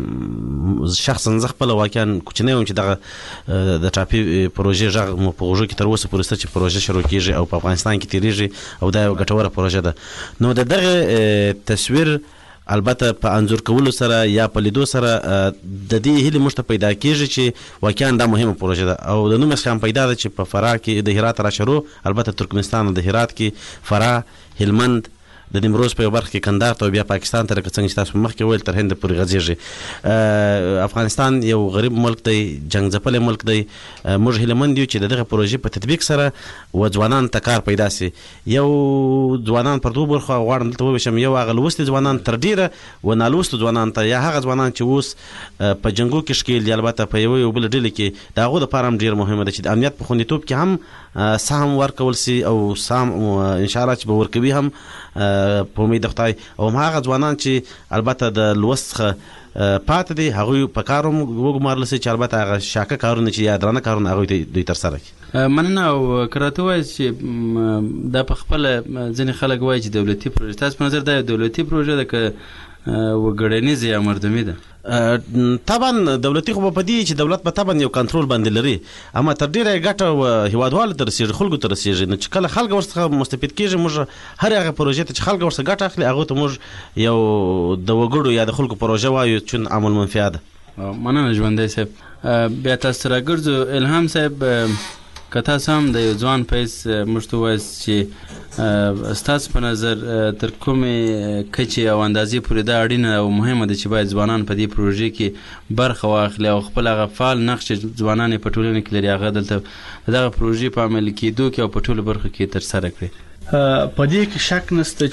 چې شخصا زه خپله واقعا کوچنی وم چې دغه د ټاپي پروژې غږ مو په غوږو کې تر اوسه پورې شته چې پروژه شروع کیږي او په افغانستان کې تیریږي او دا یو ګټوره پروژه ده. نو د دغه تصویر البته په انځور کولو سره یا په لیدو سره د دې هیلې موږ ته پیدا کېږي چې واقعا دا مهمه پروژه ده او د نوم څخه هم پیدا ده چې په فراه کې د هرات راشرو، البته ترکمنستان د هرات کې فراه، هلمند، د نیمروز په یو برخه کې کندهار ته او بیا پاکستان ته لکه څنګه چې تاسو مخکې وویل تر هند پورې غځېږي. افغانستان یو غریب ملک دی، جنګ ځپلی ملک دی. موږ هیلهمند یو چې د دغه پروژې په تطبیق سره و ځوانانو ته کار پیدا سي. یو ځوانان پر دوو برخو غواړم دلته وویشم، یو هغه لوستي ځوانان تر ډیره و نالوستو ځوانانو ته، یا هغه ځوانان چې اوس په جنګو کې ښکېل دي، البته په یو بل ډلې کې د هغو دپاره هم ډېر مهمه ده چې د امنیت په خوندیتوب کې هم سهم ورکول سي او سهم انشاءالله چې به ورکوي هم په امید د خدای. او هغه ځوانان چې البته د لوست څخه پاتې دي هغوی په کار هم وګمارل سي چې البته هغه شاکه کارونه چې یا درانه کارونه هغوی دوی ترسره کړي.
مننه. او که راته ووایاست چې دا په خپله ځینې خلک وایي چې دولتي پروژه، تاسو په نظر دا یو دولتي پروژه ده که وګړنیزه یا مردمي ده؟
طبعا دولتي خو په دې چې دولت په طبعا یو کنټرول باندې لري، اما تر ډیره ګټه هیوادوالو ته رسیږي، خلکو ته رسیږي. نو چې کله خلک ورڅخه مستفید کیږي، موږ هر هغه پروژې ته چې خلک ورڅخه ګټه اخلي هغو ته موږ یو د وګړو یا د خلکو پروژه وایو چون عمل منفعه ده.
مننه ژوندی صاحب. بیا تاسو راګرځو. الهام صاحب، که تاسو هم د یو ځوان پیس موږ ته ووایاست چې ستاسو په نظر تر کومې کچې او اندازې پورې دا اړینه او مهمه ده چې باید ځوانان په دې پروژې کې برخه واخلي او خپل هغه فعال نقش چې ځوانان یې په ټولنه کې لري هغه دلته د دغه پروژې په عملي کېدو کې او په ټولو برخو کې ترسره کړي؟
په دې کې شک نشته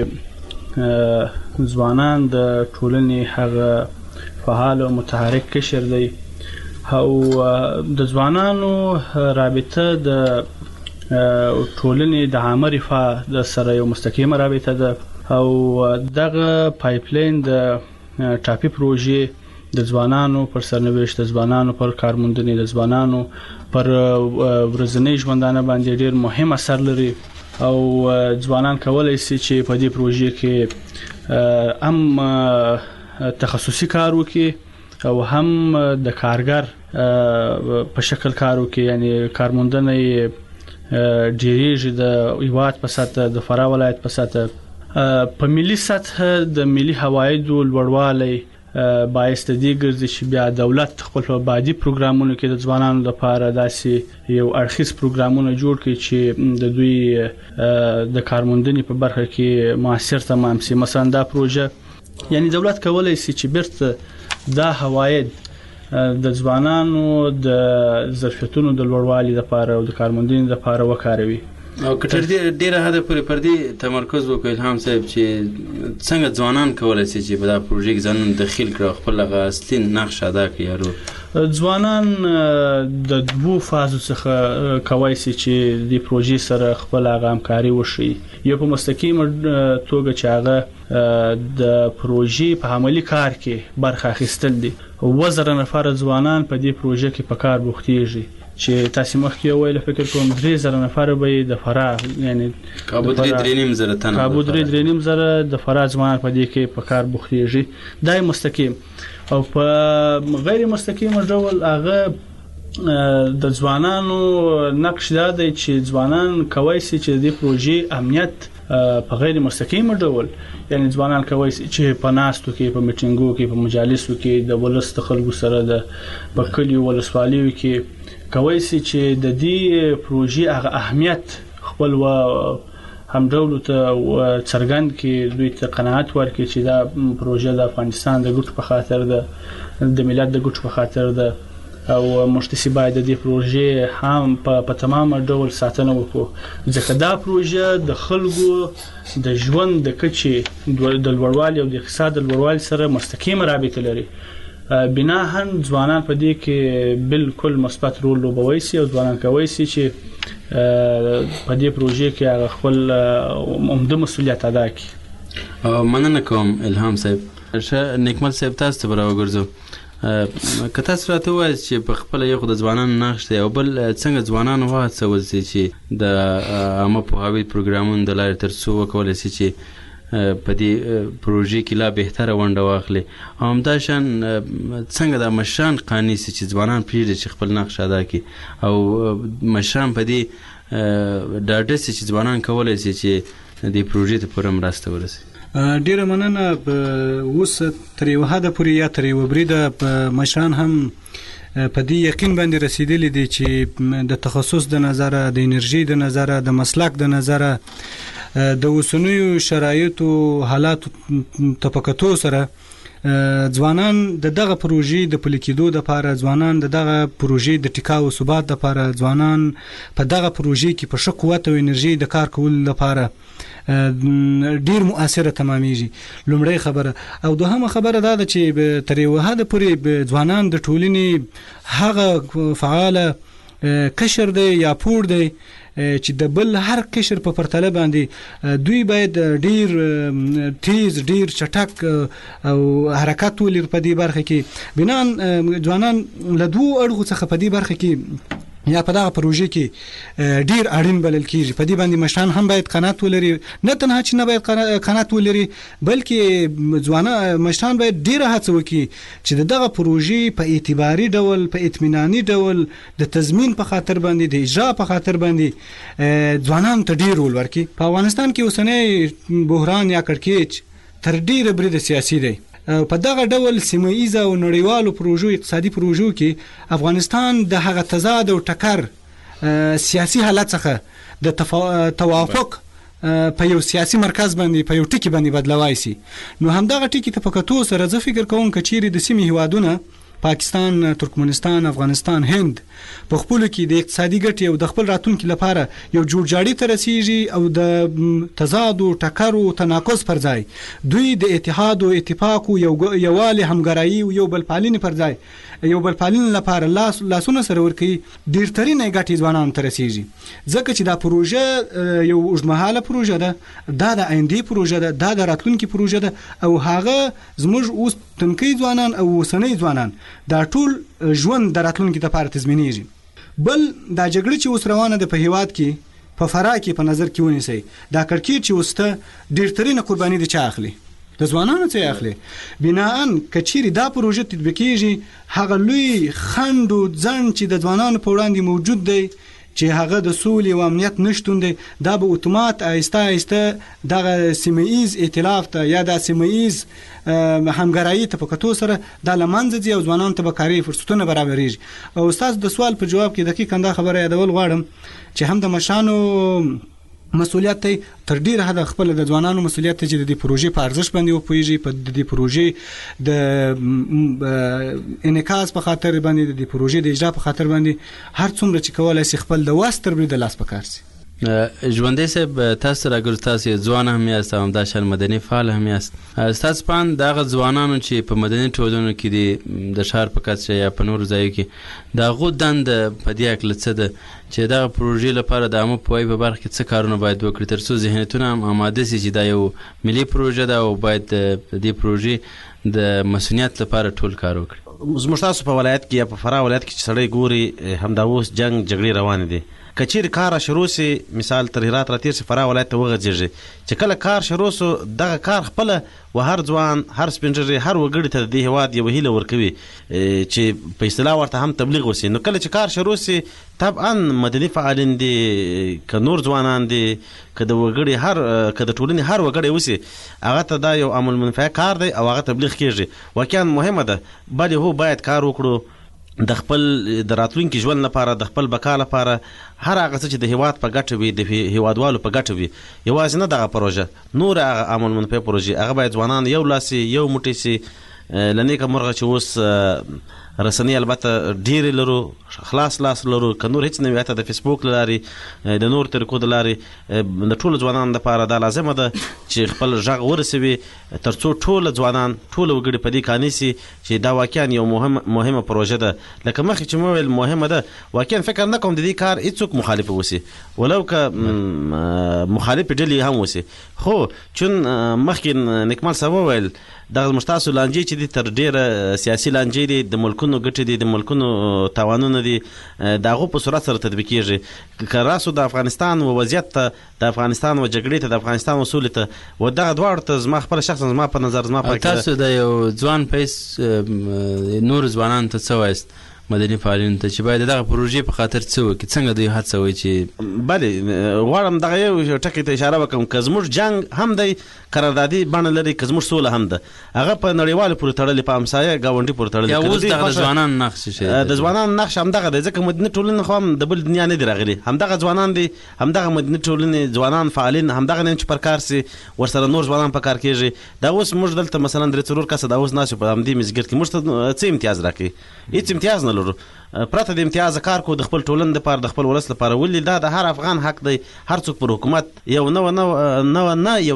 چې ځوانان د ټولنې هغه فعال او متحرک قشر دی او د ځوانانو رابطه د ټولنې د عامه رفاه د سره یو مستقیمه رابطه ده او دغه پایپلاین د ټاپي پروژې د ځوانانو پر سرنوشت، د ځوانانو پر کارموندنې، د ځوانانو پر ورځنۍ ژوندانه باندې ډېر مهم اثر لري او ځوانان کولی شي چې په دې پروژې کې هم تخصصي کار وکړي او هم د کارګر په شکل کار وکړي، یعنی کارموندنه یې ډیریږي د هیواد په سطح، د فراه ولایت په سطح. په ملي سطح د ملي عوایدو لوړوالی باعث د دې ګرځي چې بیا دولت خپل په بعدي پروګرامونو کې د ځوانانو لپاره داسې یو اړخیز پروګرامونه جوړ کړي چې د دوی د کارموندنې په برخه کې موثر تمام شي. مثلا دا پروژه یعنی دولت کولی شي چې بیرته دا عواید د ځوانانو د ظرفیتونو د لوړوالي لپاره او د کارموندنې لپاره وکاروي.
او کټر دې ډیره حد پورې پر دې تمرکز وکړ الهام صاحب چې څنګه ځوانان کولای شي چې په دا پروژې کې ځان داخل کړي خپل اصلي نقش ادا کړي. یارو
ځوانان د دوه فازو څخه کوي چې د پروژې سره خپل همکاري وشي. یو په مستقیم توګه چې هغه د پروژې په عملی کار کې برخه اخیستل دي. 1000 نفر ځوانان په دې پروژې کې په کار بوختيږي چې تاسو مخکې ویل فکر کوم 3000 نفر به د فراه یعنی
کابو 3.5 زره تنه
کابو 3.5 زره د فراه ځوانان په دې کې په کار بوختيږي. دای مستقیم او په غیر مستقیم ډول هغه د ځوانانو نقش دا دی چې ځوانان کوي چې د پروژې امنیت په غیر مستقیم ډول یعنی ځوانان کوي چې په ناستو کې په میټینګو کې په مجالسو کې د ولست خلکو سره د بکلیو ولسوالیو کې کوي چې د دې پروژې هغه اهمیت خپل و هم ډول ته څرګند کې دوی ته قناعت ورکړي چې دا پروژه د افغانستان د ګټو په خاطر د ملت د ګټو په خاطر ده او مشتسی باید د دې پروژې هم په تمام ډول ساتنه وکړو ځکه دا پروژه د خلکو د ژوند د کچې د لوړوالي او د اقتصاد د لوړوالي سره مستقیم رابطه لري. بناهن ځوانان په دې کې بالکل مثبت رول لوبوي سي او ځوانان کوي سي چې په دې پروژې کې هغه خپل عمده مسؤلیت ادا کړي.
مننه کوم الهام صاحب. نیکمل صاحب تاسو ته راوګرځو که تاسو راته وایئ چې په خپل یو د ځوانانو نقش دی او بل څنګه ځوانان وهڅول شي چې د عامه پوهاوي پروګرامونو د لارې تر څو وکولی شي چې په دې پروژې کې لا بهتره ونډه واخلي او همداشان څنګه د مشران قانع شي چې ځوانان پرېږدي چې خپل نقش ادا کړي او مشران په دې ډاډه شي چې ځوانان کولی شي چې دې پروژې ته پوره مرسته ورسوي.
ډیره مننه. اوس تر یو حده پورې یا تر یو بریده مشران هم په دې یقین باندې رسیدلی دي چې د تخصص د نظره د انرژي د نظره د مسلک د نظره د اوسنیو شرایطو حالاتو تفکتو سره ځوانان د دغه پروژې د پلي کېدو لپاره ځوانان د دغه پروژې د ټیکاو ثبات لپاره ځوانان په دغه پروژې کې په ښه قوت او انرژي د کار کولو لپاره ډیر مؤثره تمامېږي. لومړی خبره او دوهمه خبره دا ده چې تر یو حده پورې ځوانان د ټولنې هغه فعاله قشر دی یا پور دی چې د بل هر قشر په پرتله باندې دوی باید ډیر تیز ډیر چټک او حرکت ولري په دې برخه کې. بنان ځوانان له دوه اړخو څخه په دې برخه کې یا په دغه پروژې کې ډیر اړین بلل کیږي. په دې باندې مشران هم باید قناعت ولري، نه تنها چې نه باید قناعت ولري بلکې ځوانان مشران باید ډیر هڅه وکړي چې دغه پروژې په اعتباري ډول په اطمیناني ډول د تضمین په خاطر باندې د اجرا په خاطر باندې ځوانان ته ډیر رول ورکړي. په افغانستان کې اوسنی بحران یا کړکېچ تر ډیره بریده سیاسي دی. په دغه ډول سیمه او نړیوالو پروژو اقتصادي پروژو کې افغانستان د هغه تضاد او ټکر سیاسي حالت څخه د توافق په یو سیاسي مرکز باندې په یو ټکی باندې بدلوای شي. نو همدغه ټکی ته پکتو سره زه فکر کوم کچېری د سیمې هیوادونه پاکستان، ترکمنستان، افغانستان، هند په خپل کې د اقتصادي ګټې او د خپل راتلونکي لپاره یو جوړجاړي ته رسیږي او د تضاد او ټکر او تناقض پر ځای دوی د اتحاد او اتفاق او یووالي همګرایي او یو بل پالنې پر ځای یو بل پالنې لپاره لاسونه سره ورکوي. ډیرترینه ګټې ځوانانو ته رسیږي ځکه چې دا پروژه یو اوږدمهاله پروژه ده، دا د آینده پروژه ده، دا د راتلونکي پروژه ده او هغه زموږ اوس تنکي ځوانان او اوسنۍ ځوانان دا ټول ژوند د راتلونکي لپاره تضمینېږي. بل دا جګړه چې اوس روانه ده په هیواد کې په فراه کې په نظر کې ونیسئ، دا کړکېچ چې اوس ته ډیرترینه قرباني د چا اخلي؟ د ځوانانو څخه اخلي. بناءً کچېری دا پروژه تطبیقېږي هغه لوی خنډ او ځنډ چې د ځوانانو په وړاندې موجود دی چې هغه د سولې او امنیت نشتون دی، دا به اتومات آهسته آهسته دغه سیمه‌ایز ائتلاف ته یا د سیمه‌ایز همګرایي ته په کتو سره دا لمنځه ځي او ځوانانو ته به کاري فرصتونه برابرېږي. او استاد د سوال په جواب کې دقیقاً دا خبره یادول غواړم چې هم د مشرانو مسؤلیت دی تر ډیره حد خپل د ځوانانو مسؤلیت دی چې د دې پروژې په ارزښت باندې وپوهیږي، په دې پروژې د انعکاس په خاطر باندې د دې پروژې د اجرا په خاطر باندې هر څومره چې کولای شي خپل د وس تر بریده لاس پکار شي.
ژوندی صاحب تاسو راګرځو تاسو ځوان هم یاست او همداشان مدني فعال هم یاست ستاسو په اند دغه ځوانانو چې په مدني ټولنو کې دي د ښار په کچه یا په نورو ځایو کې د هغو دنده په دې هکله څه ده چې دغه پروژې لپاره د عامه پوهاوي په برخه کې څه کارونه باید وکړي تر څو ذهنیتونه هم اماده شي چې دا یو ملي پروژه ده او باید د دې پروژې د مسؤلیت لپاره ټول کار وکړي.
زموږ تاسو په ولایت کې یا په فراه ولایت کې چې سړی ګوري همدا اوس جنگ جګړې روانې دي کچیر کار شروع سي مثال تر هرات راتیر سي فراه ولایت ته وغځيږي چې کله کار شروع سو دغه کار خپل و هر ځوان هر سپینجری هر وګړي ته د هواد یو هیله ورکوي چې په اصطلاح ورته هم تبلیغ وسی نو کله چې کار شروع سي طبعا مدني فعالین دي ک نور ځوانان دي ک د وګړي هر ک د ټولنې هر وګړي وسی هغه ته دا یو عمل منفعه کار دی او هغه تبلیغ کیږي واقعا مهمه ده بل هو باید کار وکړو د خپل د راتلونکي ژوند لپاره د خپل بقا لپاره هر هغه څه چې د هیواد په ګټه وي د هیوادوالو په ګټه وي یوازې نه دغه پروژه نور هغه عمل منفعه پروژې هغه باید ځوانان یو لاسي یو موټی سي لنیکه مرغه چې اوس رسنۍ البته ډېرې لرو خلاص لاس لرو که نور هیڅ نه وي حتی د فیسبوک له لارې د نور طریقو د لارې د ټولو ځوانانو دپاره دا لازمه ده چې خپل غږ ورسوي تر څو ټوله ځوانان ټوله وګړي په دې قانع سي چې دا واقعا یو مهمه پروژه ده لکه مخکې چې مو ویل مهمه ده واقعا فکر نه کوم د دې کار هیڅوک مخالف وسی ولو که مخالف ډلې هم وسی خو چون مخکې نکمال صاحب وویل دغه مشتاسو لانجې چې دي تر ډیره سیاسي لانجې دي د ملکونو ګټې دي د ملکونو تاوانونه دي د هغو په صورت سره تطبیقیږي که راسو د افغانستان و وضعیت ته د افغانستان و جګړې ته د افغانستان و سولې ته و دغه دواړو ته زما خپله شخصا زما په نظر زما په
تاسو د یو ځوان پیس نور ځوانانو ته څه وایست مدني فعالین ته چې باید دغه پروژې په خاطر څه وکړي څنګه دوی هڅوي چې
بلې غواړم دغه یو ټکي ته اشاره وکړم که زموږ جنګ هم دی قراردادي بڼه لري که زموږ سوله هم ده هغه په نړیوالو پورې تړلې په همسایه ګاونډي پورې تړلې
یا اوس دغه د ځوانانو نقش
د ځوانانو نقش همدغه دی ځکه مدني ټولنې خو هم د بل دنیا نه دي راغلي همدغه ځوانان دي همدغه مدني ټولنې ځوانان فعالین همدغه نه چې پر کار سي ورسره نور ځوانان په کار کېږي دا اوس موږ دلته مثلا درې څلور کسه دا اوس ناسو په همدې مزګر کې موږ ته څه امتیاز راکوي هیڅ امتیاز نه لرو پرته د امتیاز کار کو د خپل ټولن لپاره د خپل ولس لپاره ولې دا د هر افغان حق دی هر څوک پر حکومت یو نه یو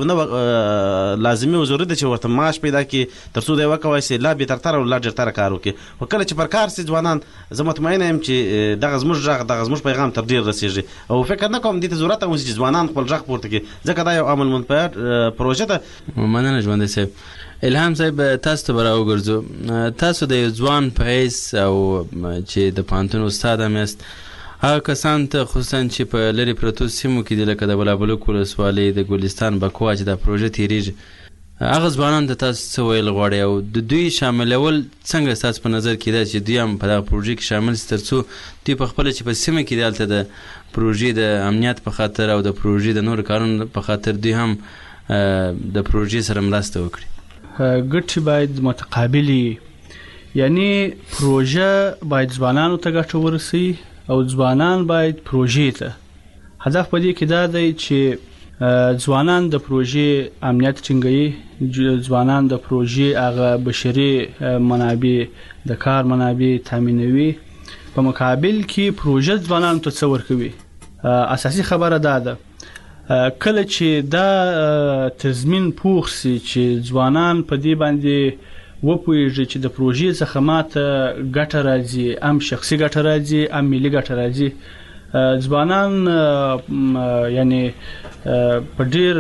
لازمي او ضروري ده چې ورته معاش پیدا کړي تر څو دی وکوای شي لا به تر او لا ډېر کار وکړي خو کله چې پر کار سي ځوانان زه مطمئنه یم چې دغه زموږ غږ دغه زموږ پیغام تر ډېر رسیږي او فکر نه کوم دې ته ضرورت هم چې ځوانان خپل غږ پورته کړي ځکه دا یو عمل منفعه پروژه ده
مننه ژوندی صاحب الهام صاحب تاسو ته به راوګرځو تاسو د یو ځوان په حیث او چې د پوهنتون استاد هم یاست هغه کسان ته خصوصا چې په لرې پرتو سیمو کې دي لکه د بلابلوک ولسوالۍ د ګلستان بکوا چې دا پروژه تیریږي هغه ځوانان ته تاسو څه ویل غواړئ او د دوی شاملول څنګه ستاسو په نظر کې ده چې دوی هم په دغه پروژې کې شامل شي تر څو دوی په خپله چې په سیمه کې دي هلته د پروژې د امنیت په خاطر او د پروژې د نورو کارونو په خاطر دوی هم د پروژې سره مرسته وکړي
ګټې باید متقابلي یعنی پروژه باید ځوانانو ته ګټه ورسي او ځوانان باید پروژې ته هدف په دې کې دا دی چې ځوانان د پروژې امنیت ټینګوي ځوانان د پروژې هغه بشري منابع د کار منابع تامینوي په مقابل کې پروژه ځوانانو ته څه ورکوي اساسي خبره دا ده کله چې دا تضمین پوخ سي چې ځوانان په دې باندې وپوهیږي چې د پروژې څخه ماته ګټه راځي ام شخصي ګټه راځي ام ملي ګټه راځي ځوانان یعنی په ډېر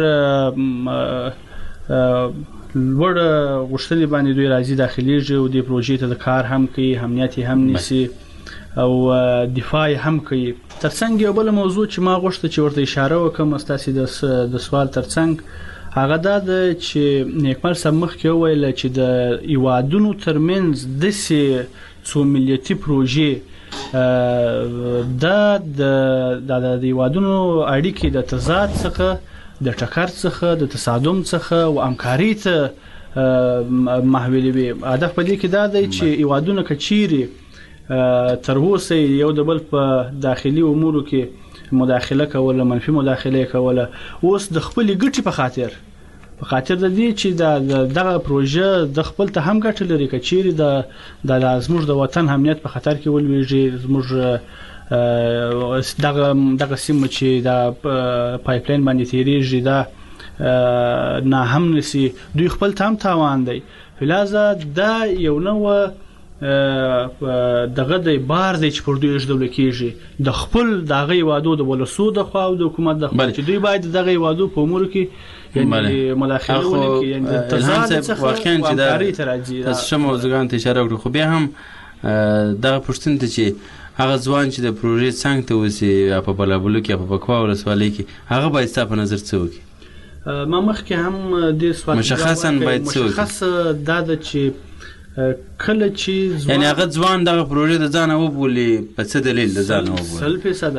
لوړ غوښتنې باندې دوی راځي داخليږي او د پروژې ته د کار هم کوي امنیت هم نیسي او دفاع هم کوي ترڅنګ یو بل موضوع چې ما غوښته چې ورته اشاره وکم استاسي د سوال ترڅنګ هغه دا چې نیکمل صاحب مخکې ویل چې د ایوادونو ترمنځ د څو ملیتي پروژې د ایوادونو اړیکې د تضاد څخه د ټکر څخه د تصادم څخه او همکاري ته محولوي هدف په دې کې دا دی چې ایوادونه کچيري تر اوسه یو د بل په داخلي امورو کې مداخله کوله منفي مداخله کوله اوس د خپل ګټې په خاطر د دې چې دغه پروژه د خپل ته هم ګټه لري کچيري د زموږ د وطن امنیت په خطر کې ولويږي زموږ دغه سیمه چې دا پایپ لاین باندې تیریږي دا نه هم نسی دوی خپل تاوان دی فلازا دا یو نو دغه د بار دی چې پر دوی اجدول کیږي د خپل دغه وادو د ولسو د خو او د حکومت د خو چې دوی باید دغه وادو په امور کې یعنی مداخله ونکړي یعنی
الهام صاحب واقعا چې دا تاسو شمو زګان ته اشاره وکړو خو بیا هم دغه پښتون ته چې هغه ځوان چې د پروژې څنګه ته وسی په بلابلو کې په بکوا ولسوالۍ کې هغه باید ستاسو په نظر څه وکړي
ما مخکې هم د سوال
مشخصا باید څه
مشخص دا د چې کله چې
یعنی هغه ځوان دغه پروژې د ځان وبولي په څه دلیل د ځان وبولي
100%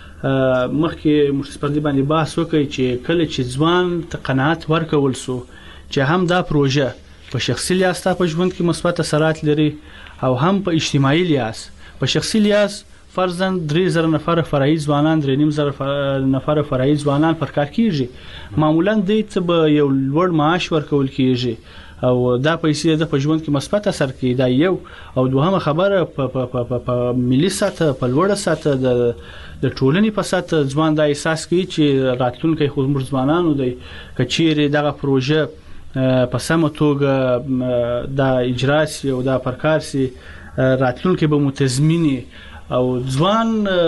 مخکې مشتري باندې بحث وکړي چې کله چې ځوان ته قناعت ورکول سو چې هم دا پروژه په شخصي لیاس په ژوند کې مثبت اثرات لري او هم په اجتماعي لیاس په شخصي لیاس فرضاً 3000 نفر فرعي ځوانان 3500 نفر فرعي ځوانان پر کار کیږي معمولاً د به یو لوړ معاش ورکول کیږي او دا پیسې د په ژوند کې مثبت اثر کوي دا یو او دوهمه خبره په ملي سطح په لوړه سطح د ټولنې په سطح ځوان دا احساس کوي چې راتلونکي خو موږ ځوانانو دی کچېره دغه پروژه په سمه توګه دا اجرا سي او دا پر کار سي راتلونکي به متضمني او ځوان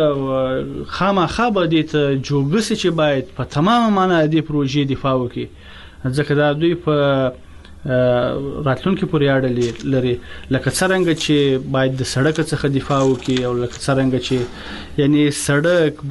خامخا به د جوګسي چې باید په تمام معنا د پروژې دفاع وکړي ځکه دا دوی په راتلونکي پورې اړه لري لکه څنګه چې باید د سړک څخه دفاع وکړي او لکه څنګه چې یعنی سړک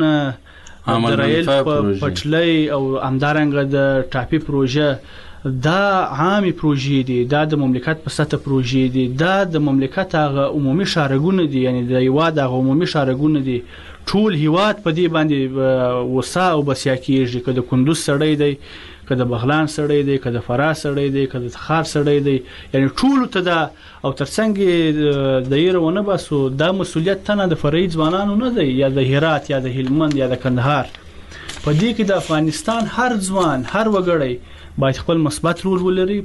بندونه درایل پټلۍ او همدارنګه د ټاپي پروژه دا عامي پروژې دي دا د مملکت په سطح پروژې دي دا د مملکت هغه عمومي شارګونه دي یعنی د هیواد هغه عمومي شارګونه دي ټول هیواد په دې باندې وسا او بسیا کیږي که د کندوز سړی دی که د بغلان سړی دی که د فراه سړی دی که د تخار سړی دی یعنی ټول ته دا او ترڅنګ د ایرونه باسو دا مسولیت تنه د فرعي ځوانانو نه دی یا د هرات یا د هلمند یا د کندهار په دې کې د افغانستان هر ځوان هر وګړی باید خپل مثبت رول ولري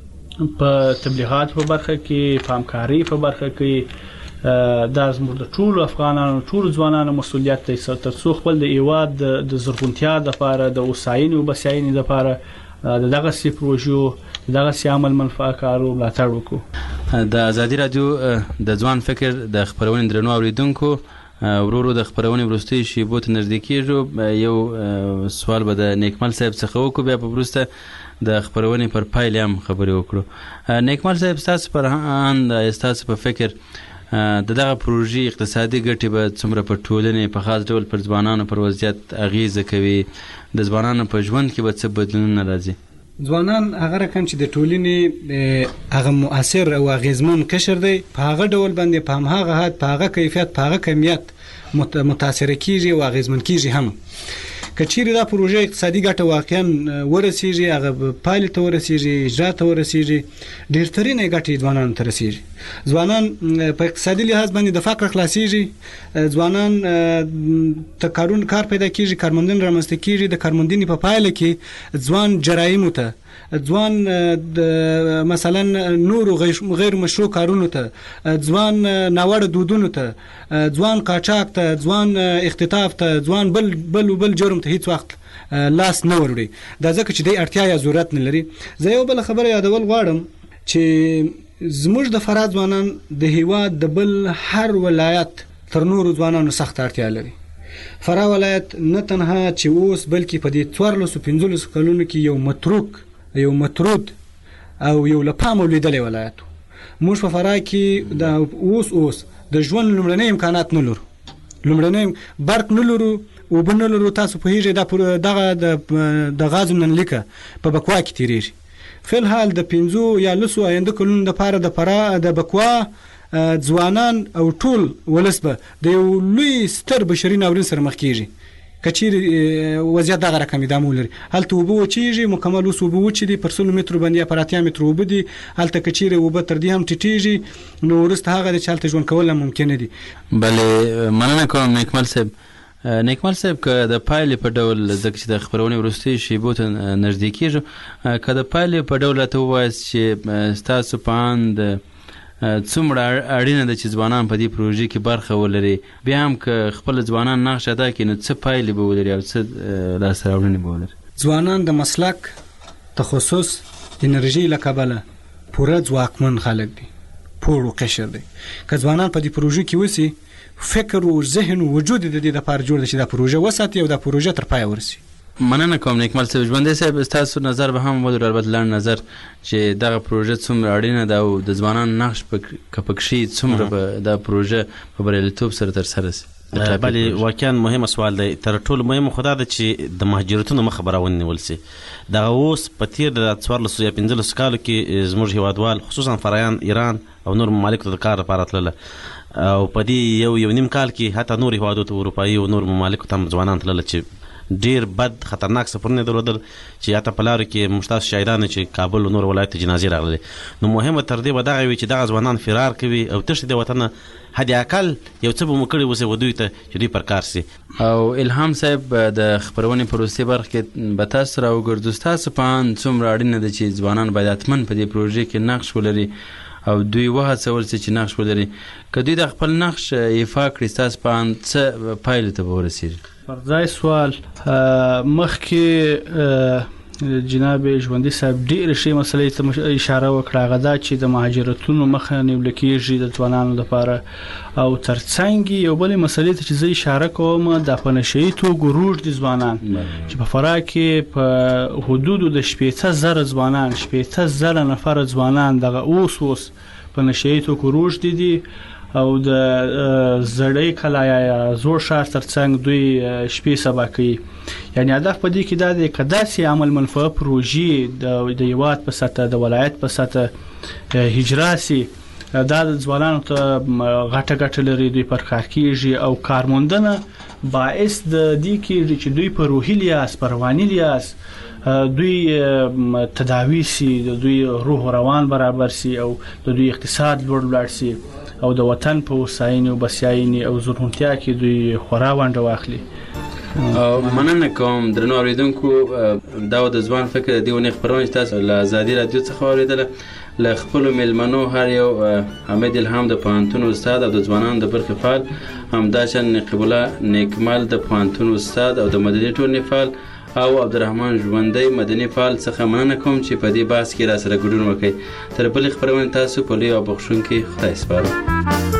په تبلیغات په برخه کې په همکاري په برخه کې دا زموږ د ټولو افغانانو ټولو ځوانانو مسولیت دی ترڅو خپل د هیواد د زرغونتیا لپاره د اوساینې او بسیاینې لپاره دغه سی پروژو دغه سی عمل منفعتکارو ملاتړ وکړو
د ازادي رادیو د ځوان فکر د خبرونې درنو اوریدونکو ورورو د خبرونې وروستي شیبو ته نږدې کېږو یو سوال به د نیکمل صاحب څخه وکړو بیا په وروسته د خبرونې پر پایلې هم خبرې وکړو نیکمل صاحب ستاسو پر اند ستاسو په فکر دغه پروژې اقتصادي ګټې به څومره په ټولنې په خاص ډول پر ځوانانو پر وضعیت اغیزه کوي د ځوانانو په ژوند کې به څه بدلونونه راځي
ځوانان هغه رقم چې د ټولنې هغه مؤثر او اغیزمن قشر دی په هغه ډول باندې په هغه حد په هغه کیفیت په هغه کمیت متاثر کیږي او اغیزمن کیږي هم کچېره دا پروژه اقتصادي ګټه واقعا ورسیږي هغه پایله ته ورسیږي اجرا ته ورسیږي ډېر ترینه ګټه ځوانان ته رسیږي ځوانان په اقتصادي لحاظ باندې د فقر خلاصيږي ځوانان ته کار پیدا کیږي کارمندان رامنځته کیږي د کارمندنې په پایله کې ځوان جرایم ته ځوان مثلا نور غیر مشروع کارونو ته ځوان ناوړه دودونو ته ځوان قاچاق ته ځوان اختطاف ته ځوان بل جرم ته هیڅ وخت لاس نه وروړي دا ځکه چې د اړتیا یا ضرورت نه لري زه یو بل خبره یادول غواړم چې زموږ د فراه ځوانان د هیواد د بل هر ولایت تر نورو ځوانانو سخت اړتیا لري فراه ولایت نه تنها چې اوس بلکې په دې 14-15 کلونو کې یو مترود او یو لپام ولیدلې ولایت موږ په فراه کې د اوس د ژوند لومړنۍ امکانات نه لرو لومړنۍ برق نه لرو او بنه لرو تاسو په هیڅ دغه د غاز نن لیکه په بکوا کې تیریږي فل حال د 15 یا 10 آینده کلونو لپاره د فراه د بکوا ځوانان او ټول ولسبه د یو لوی ستر بشري ناورین سره مخ کیږي کچېره وضعیت دغه رقم ادامه لري هلته وبو چیږي مکمل اوس وبو چې دی پر 100 متر باندې پر 80 متر وبدي هلته کچېره وب تر دې هم ټیټیږي نو ورسته هغه د چالت ژوند کول ممکن دي
بلې مننه کوم نیکمل صاحب که د پایلې په ډول ځکه چې د خبرونې وروستي شیبو ته نږدې کېږو که د پایلې په ډول ته ووایاست چې ستاسو په اند څومره اړینه ده چې ځوانان په دې پروژې کې برخه ولري، بیا هم که خپل ځوانان نقش ادا کړي نو څه پایلې به ولري او څه لاسته راوړنې به ولري؟
ځوانان د مسلک، تخصص، انرژي له کبله پوره ځواکمن خلک دي، پوړ او قشر دي. که ځوانان په دې پروژې کې وسی، فکر او ذهن او وجود د دې لپاره جوړ دي چې دا پروژه وساتي او دا پروژه تر پای ورسي.
مننه کوم نیکمل صاحب. ژوندی صاحب ستاسو نظر به هم ولرو، البته لنډ نظر، چې دغه پروژه څومره اړینه ده او د ځوانانو نقش که پکې څومره به دا پروژه په بریالیتوب سره ترسره شي.
بله واقعا مهمه سوال دی. تر ټولو مهمه خو دا ده چې د مهاجرتونو مخه به راونیول سي. دغه اوس په تېر د 14 یا 15 کالو کې زموږ هیوادوال خصوصا فرایان، ایران او نور ممالکو ته د کار لپاره تلله، او په دې یو نیم کال کې حتی نور هیوادو ته، اروپایي او نور ممالکو ته ځوانان تلله چې ډیر بد خطرناک سفرونه درلودل، چې حتی په لارو کې مشتاق شهیدان چې کابل او نور ولایت ته جنازې راغلي. نو مهمه تر دې به دغه وي چې دغه ځوانان فرار کوي او تښتي د وطن، حد اقل یو څه به مو کړي اوسه ودوی ته چې دوی پر کار سي.
او الهام صاحب د خبرونې په وروستۍ برخه کې به تاسو راوګرځو، ستاسو په اند څومره اړینه ده چې ځوانان باید حتماً په دې پروژې کې نقش ولري او دوی وهڅول سي چې نقش ولري؟ که دوی د خپل نقش ایفا کړي، ستاسو په اند څه پایلې ته به ورسېږي؟
پر ځای سوال مخکې جناب ژوندي صاحب ډېرې ښې مسلې ته اشاره وکړه، هغه دا چې د مهاجرتونو مخه نیول کېږي د ځوانانو لپاره، او ترڅنګ یو بلې مسلې ته چې زه اشاره کوم د په نشهیي توګو روږدي ځوانان چې په فراه کې په حدودو د 15,000 ځوانان، 15,000 نفره ځوانان دغه اوس په نشهیي توګو روږدي دي، او د زړې کلا یا زوړ ښار ترڅنګ دوی شپې سبا کوي. یعنی هدف په دې کې دا دی که داسې عمل منفعه پروژې د هیواد په سطحه، د ولایت په سطحه هجرا سي، دا د ځوانانو ته غټه لري، دوی پر کار کېږي او کارموندنه باعث د دې کېږي چې دوی په روحي لحاظ، په رواني لحاظ دوی تداوی سي، د دوی روح و روان برابر سي او د دوی اقتصاد لوړ سي او د وطن په وساینې او بسیاینې او زرغونتیا کې دوی خورا ونډه واخلي.
مننه کوم درنو اوریدونکو. دا د ځوان فکر د دې ونې خپرونه چې تاسو له ازادي رادیو څخه واورېدله، له خپلو میلمنو هر یو حمید الهام د پوهنتون استاد او د ځوانانو د برخې فعال، همداشان نقیب الله نیکمل د پوهنتون استاد او د مدني ټولنې فعال، او عبدالرحمن ژوندی مدني فعال څخه مننه کوم چې په دې بحث کې را سره ګډون وکړئ. تر بلې خپرونې تاسو په لوی او بخښونکي خدای سپارم.